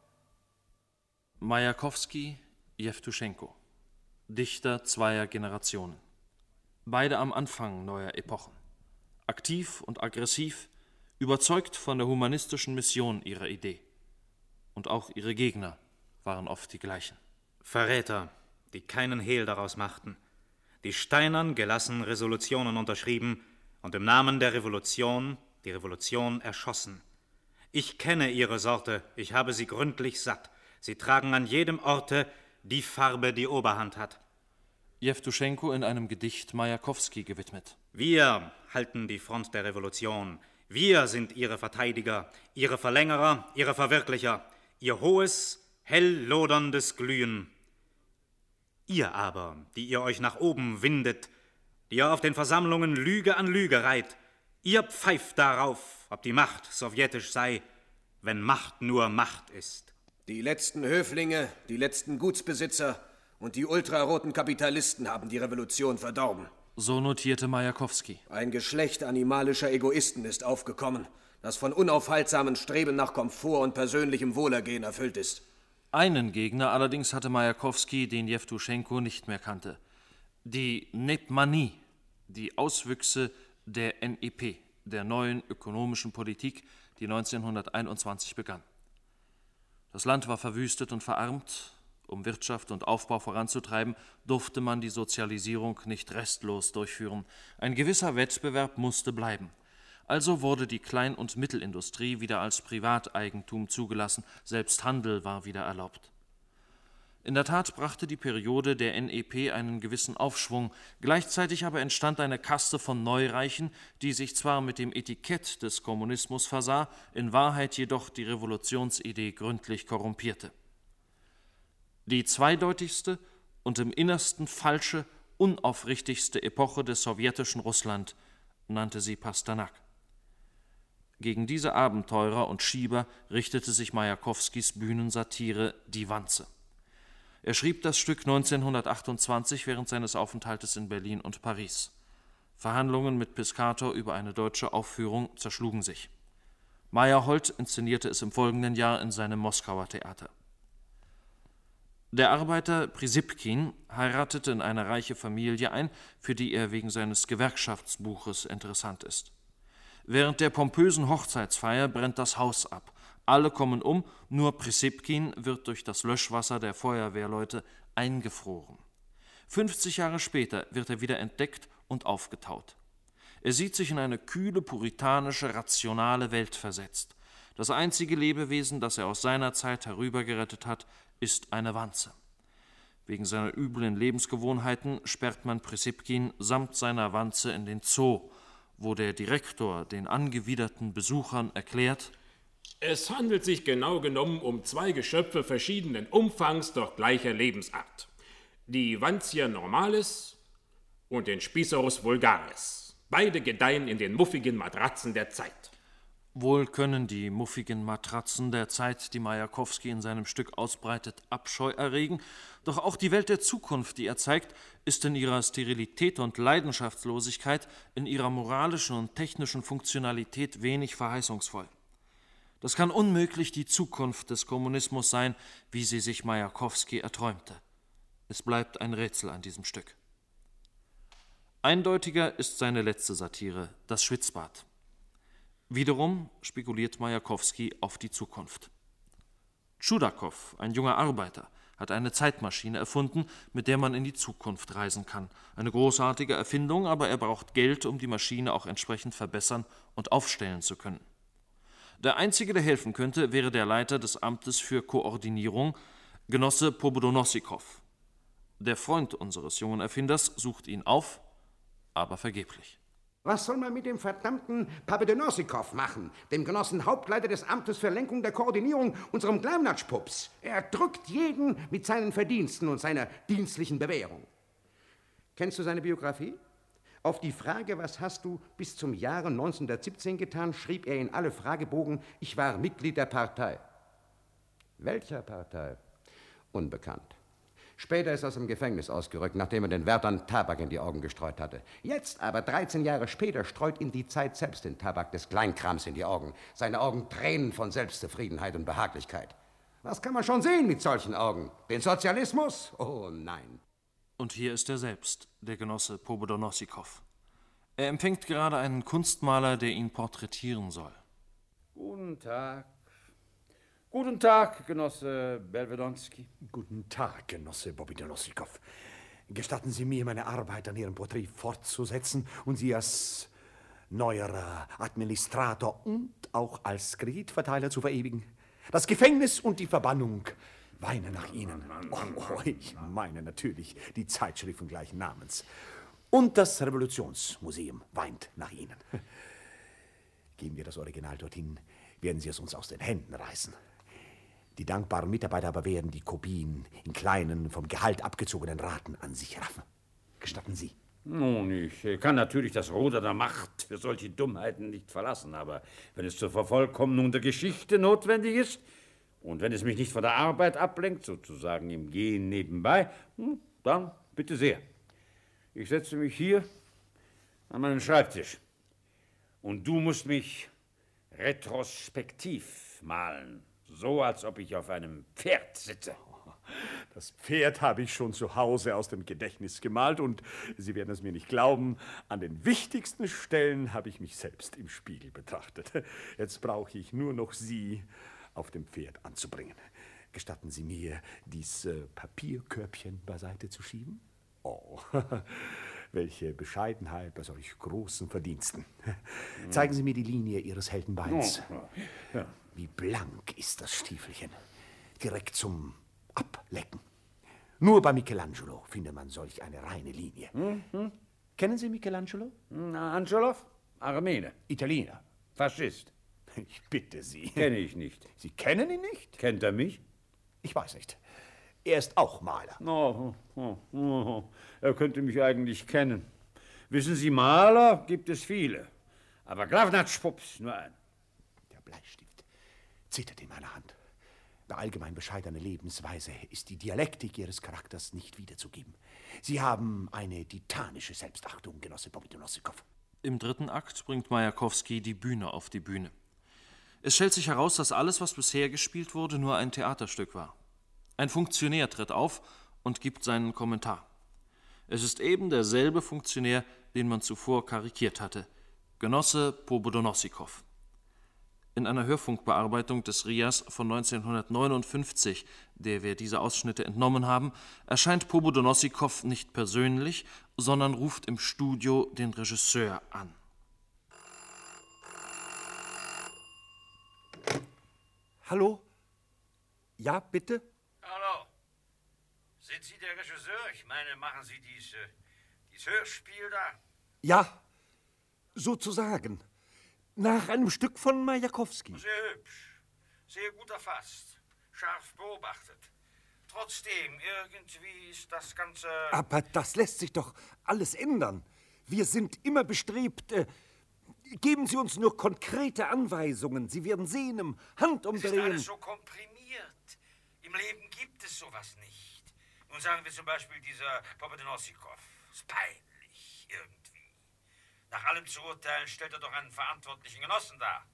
Majakowski, Jewtuschenko, Dichter zweier Generationen. Beide am Anfang neuer Epochen. Aktiv und aggressiv, überzeugt von der humanistischen Mission ihrer Idee. Und auch ihre Gegner waren oft die gleichen. Verräter, die keinen Hehl daraus machten, die steinern gelassen Resolutionen unterschrieben und im Namen der Revolution die Revolution erschossen. Ich kenne ihre Sorte, ich habe sie gründlich satt. Sie tragen an jedem Orte die Farbe, die Oberhand hat. Jewtuschenko in einem Gedicht Majakowski gewidmet. Wir halten die Front der Revolution. Wir sind ihre Verteidiger, ihre Verlängerer, ihre Verwirklicher, ihr hohes, hell loderndes Glühen. Ihr aber, die ihr euch nach oben windet, die ihr auf den Versammlungen Lüge an Lüge reiht, ihr pfeift darauf, ob die Macht sowjetisch sei, wenn Macht nur Macht ist. Die letzten Höflinge, die letzten Gutsbesitzer und die ultraroten Kapitalisten haben die Revolution verdorben. So notierte Majakowski. Ein Geschlecht animalischer Egoisten ist aufgekommen, das von unaufhaltsamen Streben nach Komfort und persönlichem Wohlergehen erfüllt ist. Einen Gegner allerdings hatte Majakowski, den Jewtuschenko nicht mehr kannte. Die Nepmanie, die Auswüchse der N E P, der neuen ökonomischen Politik, die neunzehnhunderteinundzwanzig begann. Das Land war verwüstet und verarmt. Um Wirtschaft und Aufbau voranzutreiben, durfte man die Sozialisierung nicht restlos durchführen. Ein gewisser Wettbewerb musste bleiben. Also wurde die Klein- und Mittelindustrie wieder als Privateigentum zugelassen, selbst Handel war wieder erlaubt. In der Tat brachte die Periode der N E P einen gewissen Aufschwung, gleichzeitig aber entstand eine Kaste von Neureichen, die sich zwar mit dem Etikett des Kommunismus versah, in Wahrheit jedoch die Revolutionsidee gründlich korrumpierte. Die zweideutigste und im Innersten falsche, unaufrichtigste Epoche des sowjetischen Russland nannte sie Pasternak. Gegen diese Abenteurer und Schieber richtete sich Majakowskis Bühnensatire Die Wanze. Er schrieb das Stück neunzehnhundertachtundzwanzig während seines Aufenthaltes in Berlin und Paris. Verhandlungen mit Piscator über eine deutsche Aufführung zerschlugen sich. Meyerhold inszenierte es im folgenden Jahr in seinem Moskauer Theater. Der Arbeiter Prisipkin heiratete in eine reiche Familie ein, für die er wegen seines Gewerkschaftsbuches interessant ist. Während der pompösen Hochzeitsfeier brennt das Haus ab. Alle kommen um, nur Prisipkin wird durch das Löschwasser der Feuerwehrleute eingefroren. fünfzig Jahre später wird er wieder entdeckt und aufgetaut. Er sieht sich in eine kühle, puritanische, rationale Welt versetzt. Das einzige Lebewesen, das er aus seiner Zeit herübergerettet hat, ist eine Wanze. Wegen seiner üblen Lebensgewohnheiten sperrt man Prisipkin samt seiner Wanze in den Zoo, wo der Direktor den angewiderten Besuchern erklärt: Es handelt sich genau genommen um zwei Geschöpfe verschiedenen Umfangs, doch gleicher Lebensart. Die Wantia normalis und den Spicerus vulgaris. Beide gedeihen in den muffigen Matratzen der Zeit. Wohl können die muffigen Matratzen der Zeit, die Majakowski in seinem Stück ausbreitet, Abscheu erregen, doch auch die Welt der Zukunft, die er zeigt, ist in ihrer Sterilität und Leidenschaftslosigkeit, in ihrer moralischen und technischen Funktionalität wenig verheißungsvoll. Das kann unmöglich die Zukunft des Kommunismus sein, wie sie sich Majakowski erträumte. Es bleibt ein Rätsel an diesem Stück. Eindeutiger ist seine letzte Satire, das Schwitzbad. Wiederum spekuliert Majakowski auf die Zukunft. Tschudakow, ein junger Arbeiter, hat eine Zeitmaschine erfunden, mit der man in die Zukunft reisen kann. Eine großartige Erfindung, aber er braucht Geld, um die Maschine auch entsprechend verbessern und aufstellen zu können. Der Einzige, der helfen könnte, wäre der Leiter des Amtes für Koordinierung, Genosse Pobedonosikow. Der Freund unseres jungen Erfinders sucht ihn auf, aber vergeblich. Was soll man mit dem verdammten Pobedonosikow machen, dem Genossen Hauptleiter des Amtes für Lenkung der Koordinierung, unserem Gleimnatschpups? Er drückt jeden mit seinen Verdiensten und seiner dienstlichen Bewährung. Kennst du seine Biografie? Auf die Frage, was hast du bis zum Jahre neunzehnhundertsiebzehn getan, schrieb er in alle Fragebogen, ich war Mitglied der Partei. Welcher Partei? Unbekannt. Später ist er aus dem Gefängnis ausgerückt, nachdem er den Wärtern Tabak in die Augen gestreut hatte. Jetzt aber, dreizehn Jahre später, streut ihm die Zeit selbst den Tabak des Kleinkrams in die Augen. Seine Augen tränen von Selbstzufriedenheit und Behaglichkeit. Was kann man schon sehen mit solchen Augen? Den Sozialismus? Oh nein. Und hier ist er selbst, der Genosse Pobedonosikow. Er empfängt gerade einen Kunstmaler, der ihn porträtieren soll. Guten Tag. Guten Tag, Genosse Belvedonski. Guten Tag, Genosse Pobedonosikow. Gestatten Sie mir, meine Arbeit an Ihrem Porträt fortzusetzen und Sie als neuer Administrator und auch als Kreditverteiler zu verewigen? Das Gefängnis und die Verbannung weinen nach Ihnen. Oh, oh, ich meine natürlich die Zeitschrift gleichen Namens. Und das Revolutionsmuseum weint nach Ihnen. Geben wir das Original dorthin, werden Sie es uns aus den Händen reißen. Die dankbaren Mitarbeiter aber werden die Kopien in kleinen, vom Gehalt abgezogenen Raten an sich raffen. Gestatten Sie? Nun, ich kann natürlich das Ruder der Macht für solche Dummheiten nicht verlassen, aber wenn es zur Vervollkommnung der Geschichte notwendig ist und wenn es mich nicht von der Arbeit ablenkt, sozusagen im Gehen nebenbei, dann bitte sehr. Ich setze mich hier an meinen Schreibtisch und du musst mich retrospektiv malen. So, als ob ich auf einem Pferd sitze. Das Pferd habe ich schon zu Hause aus dem Gedächtnis gemalt und Sie werden es mir nicht glauben, an den wichtigsten Stellen habe ich mich selbst im Spiegel betrachtet. Jetzt brauche ich nur noch Sie auf dem Pferd anzubringen. Gestatten Sie mir, dies äh, Papierkörbchen beiseite zu schieben? Oh, welche Bescheidenheit bei solch großen Verdiensten. Zeigen Sie mir die Linie Ihres Heldenbeins. Oh, ja. Wie blank ist das Stiefelchen. Direkt zum Ablecken. Nur bei Michelangelo findet man solch eine reine Linie. Hm, hm. Kennen Sie Michelangelo? Na, Angelov? Armene. Italiener. Faschist. Ich bitte Sie. Kenne ich nicht. Sie kennen ihn nicht? Kennt er mich? Ich weiß nicht. Er ist auch Maler. Oh, oh, oh. Er könnte mich eigentlich kennen. Wissen Sie, Maler gibt es viele. Aber Glavnatschpups nur ein. Der Bleistift zittert in meiner Hand. Bei allgemein bescheidener Lebensweise ist die Dialektik Ihres Charakters nicht wiederzugeben. Sie haben eine titanische Selbstachtung, Genosse Pobedonosikow. Im dritten Akt bringt Majakowski die Bühne auf die Bühne. Es stellt sich heraus, dass alles, was bisher gespielt wurde, nur ein Theaterstück war. Ein Funktionär tritt auf und gibt seinen Kommentar. Es ist eben derselbe Funktionär, den man zuvor karikiert hatte, Genosse Pobedonosikow. In einer Hörfunkbearbeitung des R I A S von neunzehnhundertneunundfünfzig, der wir diese Ausschnitte entnommen haben, erscheint Pobedonosikow nicht persönlich, sondern ruft im Studio den Regisseur an. Hallo? Ja, bitte? Hallo. Sind Sie der Regisseur? Ich meine, machen Sie dies, äh, dies Hörspiel da? Ja, sozusagen. Nach einem Stück von Majakowski. Sehr hübsch, sehr gut erfasst, scharf beobachtet. Trotzdem, irgendwie ist das Ganze... Aber das lässt sich doch alles ändern. Wir sind immer bestrebt... Äh, geben Sie uns nur konkrete Anweisungen. Sie werden sehen, im Handumdrehen... Es ist alles so komprimiert. Im Leben gibt es sowas nicht. Nun sagen wir zum Beispiel dieser Pobedonosikow. Ist peinlich, irgendwie. Nach allem zu urteilen stellt er doch einen verantwortlichen Genossen dar.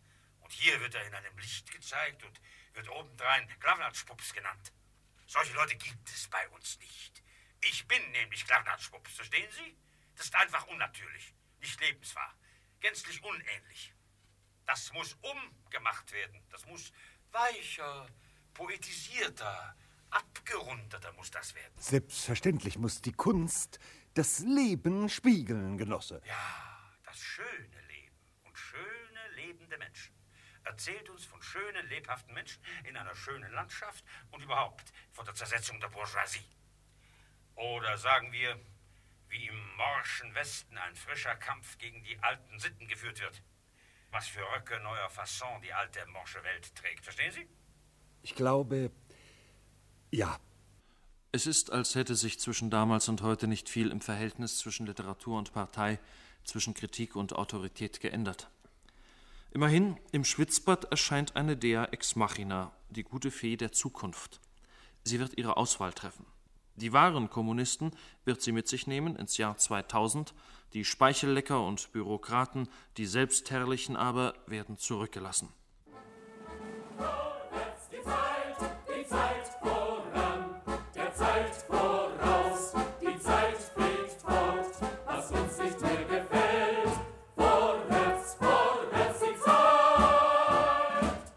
Und hier wird er in einem Licht gezeigt und wird obendrein Glavnatschpups genannt. Solche Leute gibt es bei uns nicht. Ich bin nämlich Glavnatschpups, verstehen Sie? Das ist einfach unnatürlich, nicht lebenswahr, gänzlich unähnlich. Das muss umgemacht werden. Das muss weicher, poetisierter, abgerundeter muss das werden. Selbstverständlich muss die Kunst das Leben spiegeln, Genosse. Ja, das schöne Leben und schöne, lebende Menschen. Erzählt uns von schönen, lebhaften Menschen in einer schönen Landschaft und überhaupt von der Zersetzung der Bourgeoisie. Oder sagen wir, wie im morschen Westen ein frischer Kampf gegen die alten Sitten geführt wird. Was für Röcke neuer Fasson die alte morsche Welt trägt. Verstehen Sie? Ich glaube, ja. Es ist, als hätte sich zwischen damals und heute nicht viel im Verhältnis zwischen Literatur und Partei, zwischen Kritik und Autorität geändert. Immerhin, im Schwitzbad erscheint eine Dea ex machina, die gute Fee der Zukunft. Sie wird ihre Auswahl treffen. Die wahren Kommunisten wird sie mit sich nehmen ins Jahr zweitausend, die Speichellecker und Bürokraten, die Selbstherrlichen aber, werden zurückgelassen. Vorwärts die Zeit, die Zeit voran, der Zeit voraus, die Zeit fegt fort, was uns nicht mehr gefällt. Vorwärts, vorwärts die Zeit.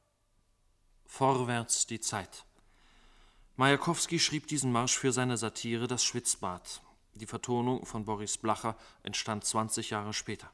Vorwärts die Zeit. Majakowski schrieb diesen Marsch für seine Satire »Das Schwitzbad«. Die Vertonung von Boris Blacher entstand zwanzig Jahre später.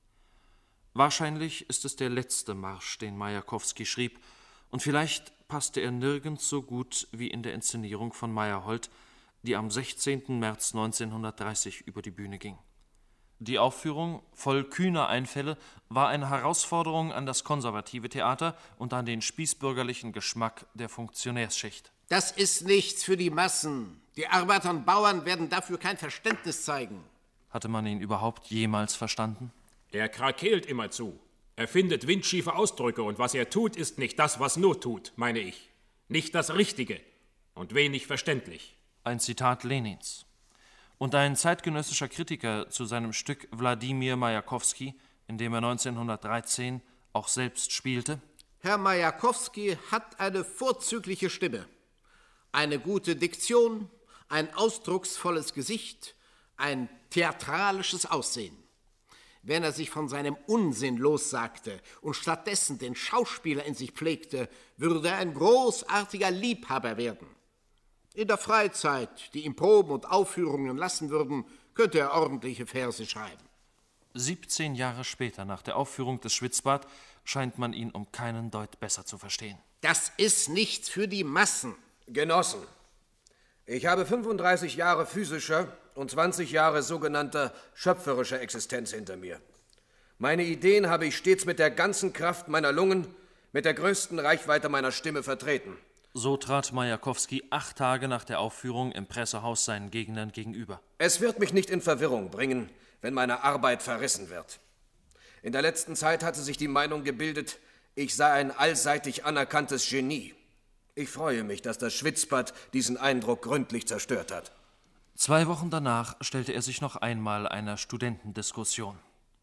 Wahrscheinlich ist es der letzte Marsch, den Majakowski schrieb, und vielleicht passte er nirgends so gut wie in der Inszenierung von Meyerhold, die am sechzehnten März neunzehnhundertdreißig über die Bühne ging. Die Aufführung, voll kühner Einfälle, war eine Herausforderung an das konservative Theater und an den spießbürgerlichen Geschmack der Funktionärsschicht. Das ist nichts für die Massen. Die Arbeiter und Bauern werden dafür kein Verständnis zeigen. Hatte man ihn überhaupt jemals verstanden? Er krakeelt immerzu. Er findet windschiefe Ausdrücke und was er tut, ist nicht das, was Not tut, meine ich. Nicht das Richtige und wenig verständlich. Ein Zitat Lenins. Und ein zeitgenössischer Kritiker zu seinem Stück Wladimir Majakowski, in dem er neunzehnhundertdreizehn auch selbst spielte: Herr Majakowski hat eine vorzügliche Stimme, eine gute Diktion, ein ausdrucksvolles Gesicht, ein theatralisches Aussehen. Wenn er sich von seinem Unsinn lossagte und stattdessen den Schauspieler in sich pflegte, würde er ein großartiger Liebhaber werden. In der Freizeit, die ihm Proben und Aufführungen lassen würden, könnte er ordentliche Verse schreiben. siebzehn Jahre später, nach der Aufführung des Schwitzbad, scheint man ihn um keinen Deut besser zu verstehen. Das ist nichts für die Massen. Genossen, ich habe fünfunddreißig Jahre physischer und zwanzig Jahre sogenannter schöpferischer Existenz hinter mir. Meine Ideen habe ich stets mit der ganzen Kraft meiner Lungen, mit der größten Reichweite meiner Stimme vertreten. So trat Majakowski acht Tage nach der Aufführung im Pressehaus seinen Gegnern gegenüber. Es wird mich nicht in Verwirrung bringen, wenn meine Arbeit verrissen wird. In der letzten Zeit hatte sich die Meinung gebildet, ich sei ein allseitig anerkanntes Genie. Ich freue mich, dass das Schwitzbad diesen Eindruck gründlich zerstört hat. Zwei Wochen danach stellte er sich noch einmal einer Studentendiskussion.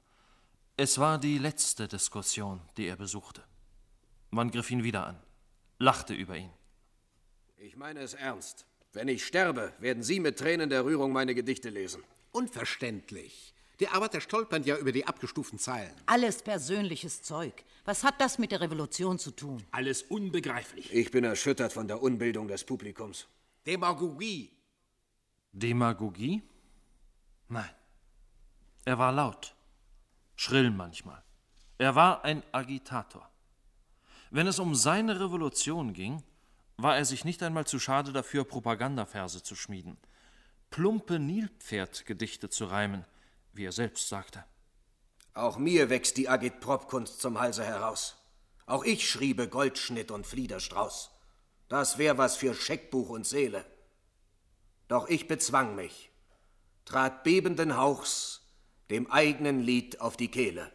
Es war die letzte Diskussion, die er besuchte. Man griff ihn wieder an, lachte über ihn. Ich meine es ernst. Wenn ich sterbe, werden Sie mit Tränen der Rührung meine Gedichte lesen. Unverständlich. Die Arbeiter stolpern ja über die abgestuften Zeilen. Alles persönliches Zeug. Was hat das mit der Revolution zu tun? Alles unbegreiflich. Ich bin erschüttert von der Unbildung des Publikums. Demagogie. Demagogie? Nein. Er war laut, schrill manchmal. Er war ein Agitator. Wenn es um seine Revolution ging, war er sich nicht einmal zu schade dafür, Propagandaverse zu schmieden, plumpe Nilpferdgedichte zu reimen, wie er selbst sagte. Auch mir wächst die Agitprop-Kunst zum Halse heraus. Auch ich schriebe Goldschnitt und Fliederstrauß. Das wär was für Scheckbuch und Seele. Doch ich bezwang mich, trat bebenden Hauchs dem eigenen Lied auf die Kehle.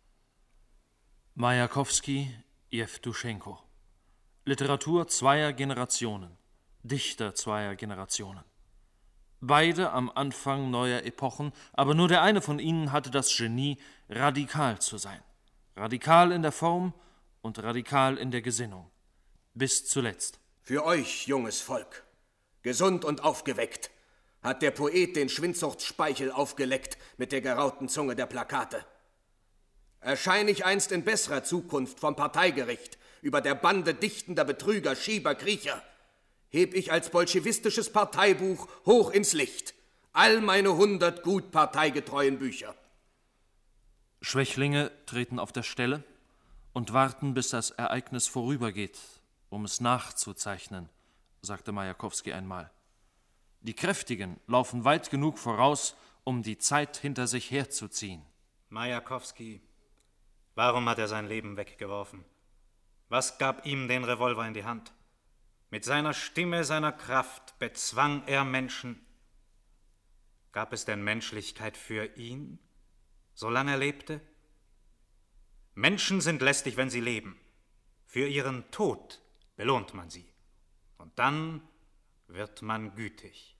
Majakowski, Jewtuschenko. Literatur zweier Generationen, Dichter zweier Generationen. Beide am Anfang neuer Epochen, aber nur der eine von ihnen hatte das Genie, radikal zu sein. Radikal in der Form, und radikal in der Gesinnung. Bis zuletzt. Für euch, junges Volk, gesund und aufgeweckt, hat der Poet den Schwindsuchtspeichel aufgeleckt mit der gerauten Zunge der Plakate. Erscheine ich einst in besserer Zukunft vom Parteigericht über der Bande dichtender Betrüger, Schieber, Kriecher, heb ich als bolschewistisches Parteibuch hoch ins Licht all meine hundert gut parteigetreuen Bücher. Schwächlinge treten auf der Stelle und warten, bis das Ereignis vorübergeht, um es nachzuzeichnen, sagte Majakowski einmal. Die Kräftigen laufen weit genug voraus, um die Zeit hinter sich herzuziehen. Majakowski, warum hat er sein Leben weggeworfen? Was gab ihm den Revolver in die Hand? Mit seiner Stimme, seiner Kraft bezwang er Menschen. Gab es denn Menschlichkeit für ihn, solange er lebte? Menschen sind lästig, wenn sie leben. Für ihren Tod belohnt man sie. Und dann wird man gütig.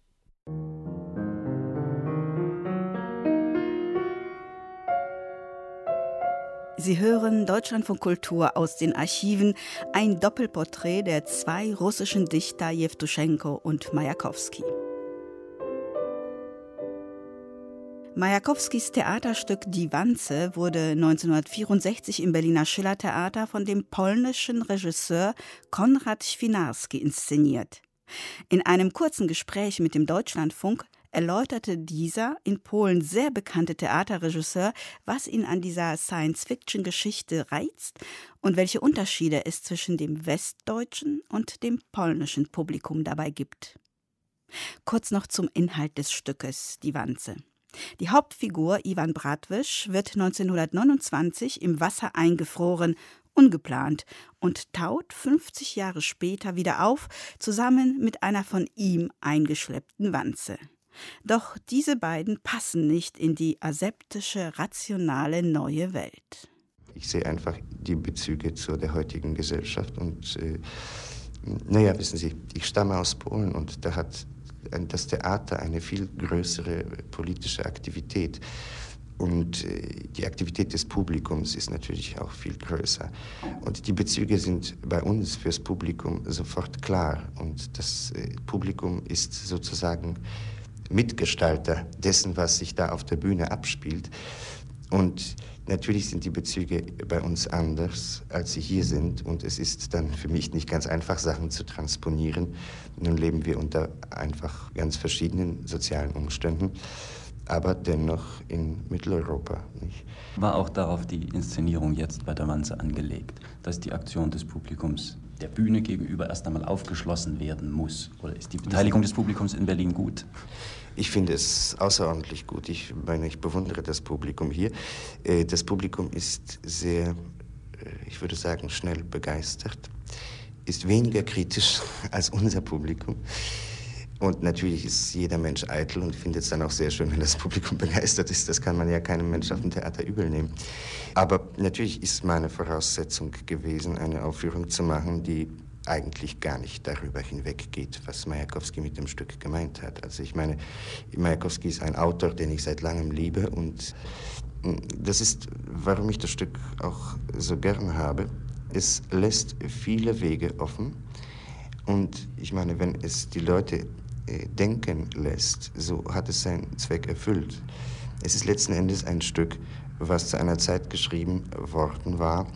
Sie hören Deutschlandfunk Kultur aus den Archiven, ein Doppelporträt der zwei russischen Dichter Jewtuschenko und Majakowski. Majakowskis Theaterstück Die Wanze wurde neunzehnhundertvierundsechzig im Berliner Schillertheater von dem polnischen Regisseur Konrad Świnarski inszeniert. In einem kurzen Gespräch mit dem Deutschlandfunk erläuterte dieser in Polen sehr bekannte Theaterregisseur, was ihn an dieser Science-Fiction-Geschichte reizt und welche Unterschiede es zwischen dem westdeutschen und dem polnischen Publikum dabei gibt. Kurz noch zum Inhalt des Stückes Die Wanze. Die Hauptfigur Iwan Bratwisch wird neunzehnhundertneunundzwanzig im Wasser eingefroren, ungeplant, und taut fünfzig Jahre später wieder auf, zusammen mit einer von ihm eingeschleppten Wanze. Doch diese beiden passen nicht in die aseptische, rationale neue Welt. Ich sehe einfach die Bezüge zu der heutigen Gesellschaft und, äh, naja, wissen Sie, ich stamme aus Polen und da hat das Theater eine viel größere politische Aktivität. Und äh, die Aktivität des Publikums ist natürlich auch viel größer. Und die Bezüge sind bei uns fürs Publikum sofort klar. Und das äh, Publikum ist sozusagen Mitgestalter dessen, was sich da auf der Bühne abspielt. Und natürlich sind die Bezüge bei uns anders, als sie hier sind. Und es ist dann für mich nicht ganz einfach, Sachen zu transponieren. Nun leben wir unter einfach ganz verschiedenen sozialen Umständen, aber dennoch in Mitteleuropa. Nicht? War auch darauf die Inszenierung jetzt bei der Wanze angelegt, dass die Aktion des Publikums der Bühne gegenüber erst einmal aufgeschlossen werden muss? Oder ist die Beteiligung des Publikums in Berlin gut? Ich finde es außerordentlich gut. Ich meine, ich bewundere das Publikum hier. Das Publikum ist sehr, ich würde sagen, schnell begeistert, ist weniger kritisch als unser Publikum. Und natürlich ist jeder Mensch eitel und findet es dann auch sehr schön, wenn das Publikum begeistert ist. Das kann man ja keinem Menschen auf dem Theater übel nehmen. Aber natürlich ist meine Voraussetzung gewesen, eine Aufführung zu machen, die eigentlich gar nicht darüber hinweggeht, was Majakowski mit dem Stück gemeint hat. Also ich meine, Majakowski ist ein Autor, den ich seit langem liebe, und das ist, warum ich das Stück auch so gern habe. Es lässt viele Wege offen und ich meine, wenn es die Leute äh, denken lässt, so hat es seinen Zweck erfüllt. Es ist letzten Endes ein Stück, was zu einer Zeit geschrieben worden war,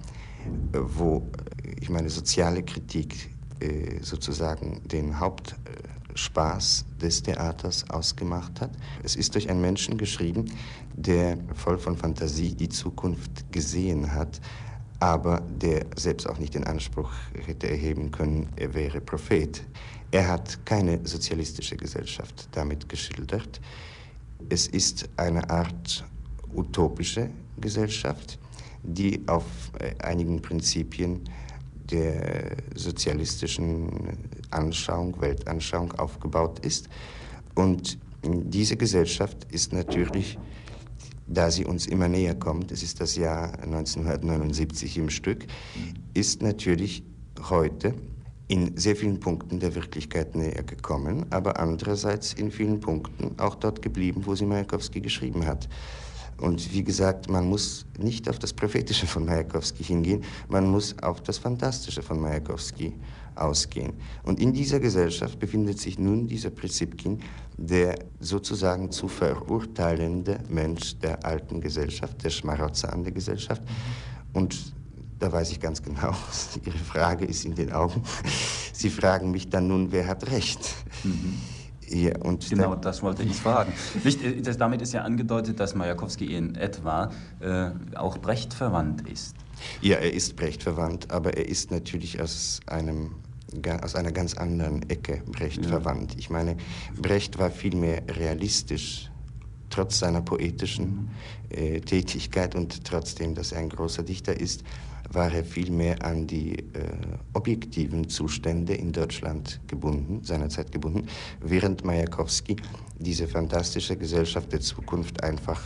wo, ich meine, soziale Kritik äh, sozusagen den Hauptspaß des Theaters ausgemacht hat. Es ist durch einen Menschen geschrieben, der voll von Fantasie die Zukunft gesehen hat, aber der selbst auch nicht den Anspruch hätte erheben können, er wäre Prophet. Er hat keine sozialistische Gesellschaft damit geschildert. Es ist eine Art utopische Gesellschaft, die auf einigen Prinzipien der sozialistischen Anschauung, Weltanschauung aufgebaut ist. Und diese Gesellschaft ist natürlich, da sie uns immer näher kommt, es ist das Jahr neunzehnhundertneunundsiebzig im Stück, ist natürlich heute in sehr vielen Punkten der Wirklichkeit näher gekommen, aber andererseits in vielen Punkten auch dort geblieben, wo sie Majakowski geschrieben hat. Und wie gesagt, man muss nicht auf das Prophetische von Majakowski hingehen, man muss auf das Fantastische von Majakowski ausgehen. Und in dieser Gesellschaft befindet sich nun dieser Prizipkin, der sozusagen zu verurteilende Mensch der alten Gesellschaft, der Schmarotzer an der Gesellschaft. Und da weiß ich ganz genau, Ihre Frage ist in den Augen. Sie fragen mich dann nun, wer hat recht? Mhm. Ja, und genau, das wollte ich fragen. Nicht, das, damit ist ja angedeutet, dass Majakowski in etwa äh, auch Brecht verwandt ist. Ja, er ist Brecht verwandt, aber er ist natürlich aus einem aus einer ganz anderen Ecke Brecht ja. verwandt. Ich meine, Brecht war vielmehr realistisch, trotz seiner poetischen äh, Tätigkeit und trotzdem, dass er ein großer Dichter ist, war er vielmehr an die äh, objektiven Zustände in Deutschland gebunden, seinerzeit gebunden, während Majakowski diese fantastische Gesellschaft der Zukunft einfach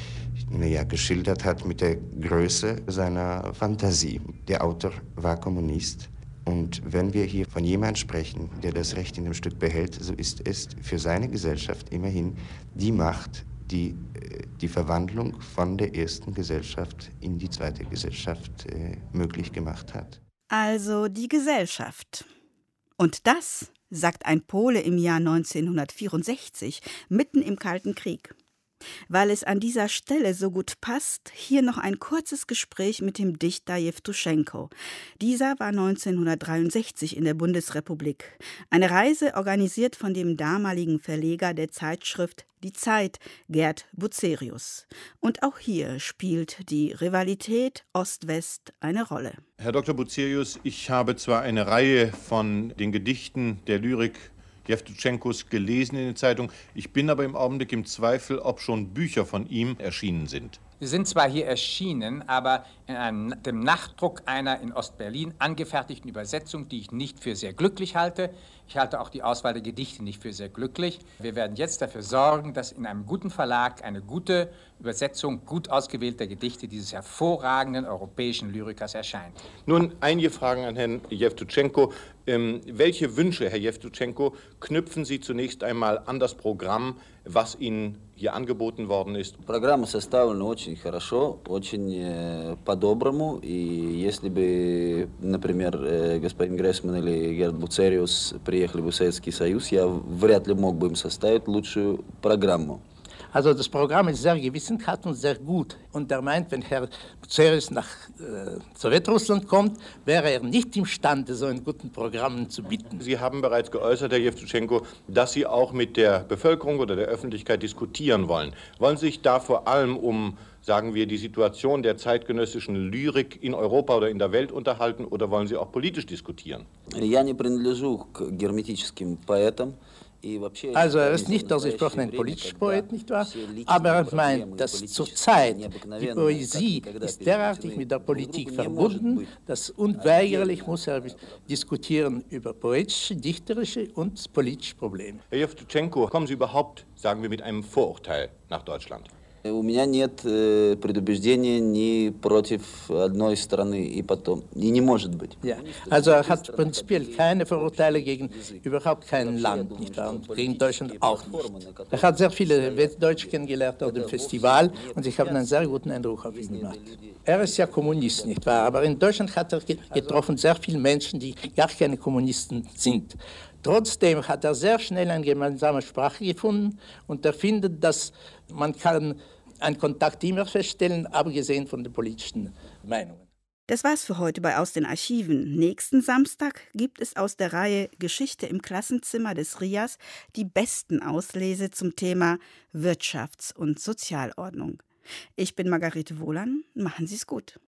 naja, geschildert hat mit der Größe seiner Fantasie. Der Autor war Kommunist. Und wenn wir hier von jemandem sprechen, der das Recht in dem Stück behält, so ist es für seine Gesellschaft immerhin die Macht, die die Verwandlung von der ersten Gesellschaft in die zweite Gesellschaft äh, möglich gemacht hat. Also die Gesellschaft. Und das sagt ein Pole im Jahr neunzehnhundertvierundsechzig, mitten im Kalten Krieg. Weil es an dieser Stelle so gut passt, hier noch ein kurzes Gespräch mit dem Dichter Jewtuschenko. Dieser war neunzehnhundertdreiundsechzig in der Bundesrepublik. Eine Reise organisiert von dem damaligen Verleger der Zeitschrift Die Zeit, Gerd Bucerius. Und auch hier spielt die Rivalität Ost-West eine Rolle. Herr Doktor Bucerius, ich habe zwar eine Reihe von den Gedichten der Lyrik Jewtuschenkos gelesen in der Zeitung. Ich bin aber im Augenblick im Zweifel, ob schon Bücher von ihm erschienen sind. Sie sind zwar hier erschienen, aber in einem, dem Nachdruck einer in Ostberlin angefertigten Übersetzung, die ich nicht für sehr glücklich halte. Ich halte auch die Auswahl der Gedichte nicht für sehr glücklich. Wir werden jetzt dafür sorgen, dass in einem guten Verlag eine gute Übersetzung gut ausgewählter Gedichte dieses hervorragenden europäischen Lyrikers erscheint. Nun einige Fragen an Herrn Jewtuschenko. Ähm, welche Wünsche, Herr Jewtuschenko, knüpfen Sie zunächst einmal an das Programm, was Ihnen hier angeboten worden ist? Программа составлена очень хорошо, очень по-доброму. И если бы, например, господин Грессман или Герд Буцериус приехали бы в Советский Союз, я вряд ли мог бы им составить лучшую программу. Also das Programm ist sehr gewissenhaft und sehr gut. Und er meint, wenn Herr Bucerius nach äh, Sowjetrussland kommt, wäre er nicht imstande, so ein guten Programm zu bieten. Sie haben bereits geäußert, Herr Jewtuschenko, dass Sie auch mit der Bevölkerung oder der Öffentlichkeit diskutieren wollen. Wollen Sie sich da vor allem um, sagen wir, die Situation der zeitgenössischen Lyrik in Europa oder in der Welt unterhalten oder wollen Sie auch politisch diskutieren? Я не принадлежу к герметическим поэтам. Also er ist nicht ausgesprochen ein politischer Poet, nicht wahr? Aber er meint, dass zurzeit die Poesie ist derartig mit der Politik verbunden, dass unweigerlich muss er diskutieren über poetische, dichterische und politische Probleme. Herr Jewtuschenko, kommen Sie überhaupt, sagen wir, mit einem Vorurteil nach Deutschland? У меня нет предубеждения ни против одной страны и потом. И не может быть. Ja, also er hat prinzipiell keine Vorurteile gegen überhaupt kein Land, nicht wahr? Und gegen Deutschland auch nicht. Er hat sehr viele Westdeutsche kennengelernt auf dem Festival und ich habe einen sehr guten Eindruck auf ihn gemacht. Er ist ja Kommunist, nicht wahr? Aber in Deutschland hat er getroffen sehr viele Menschen, die gar keine Kommunisten sind. Trotzdem hat er sehr schnell eine gemeinsame Sprache gefunden und er findet, dass man kann einen Kontakt immer feststellen, abgesehen von den politischen Meinungen. Das war's für heute bei Aus den Archiven. Nächsten Samstag gibt es aus der Reihe Geschichte im Klassenzimmer des R I A S die besten Auslese zum Thema Wirtschafts- und Sozialordnung. Ich bin Margarete Wohlan. Machen Sie's gut.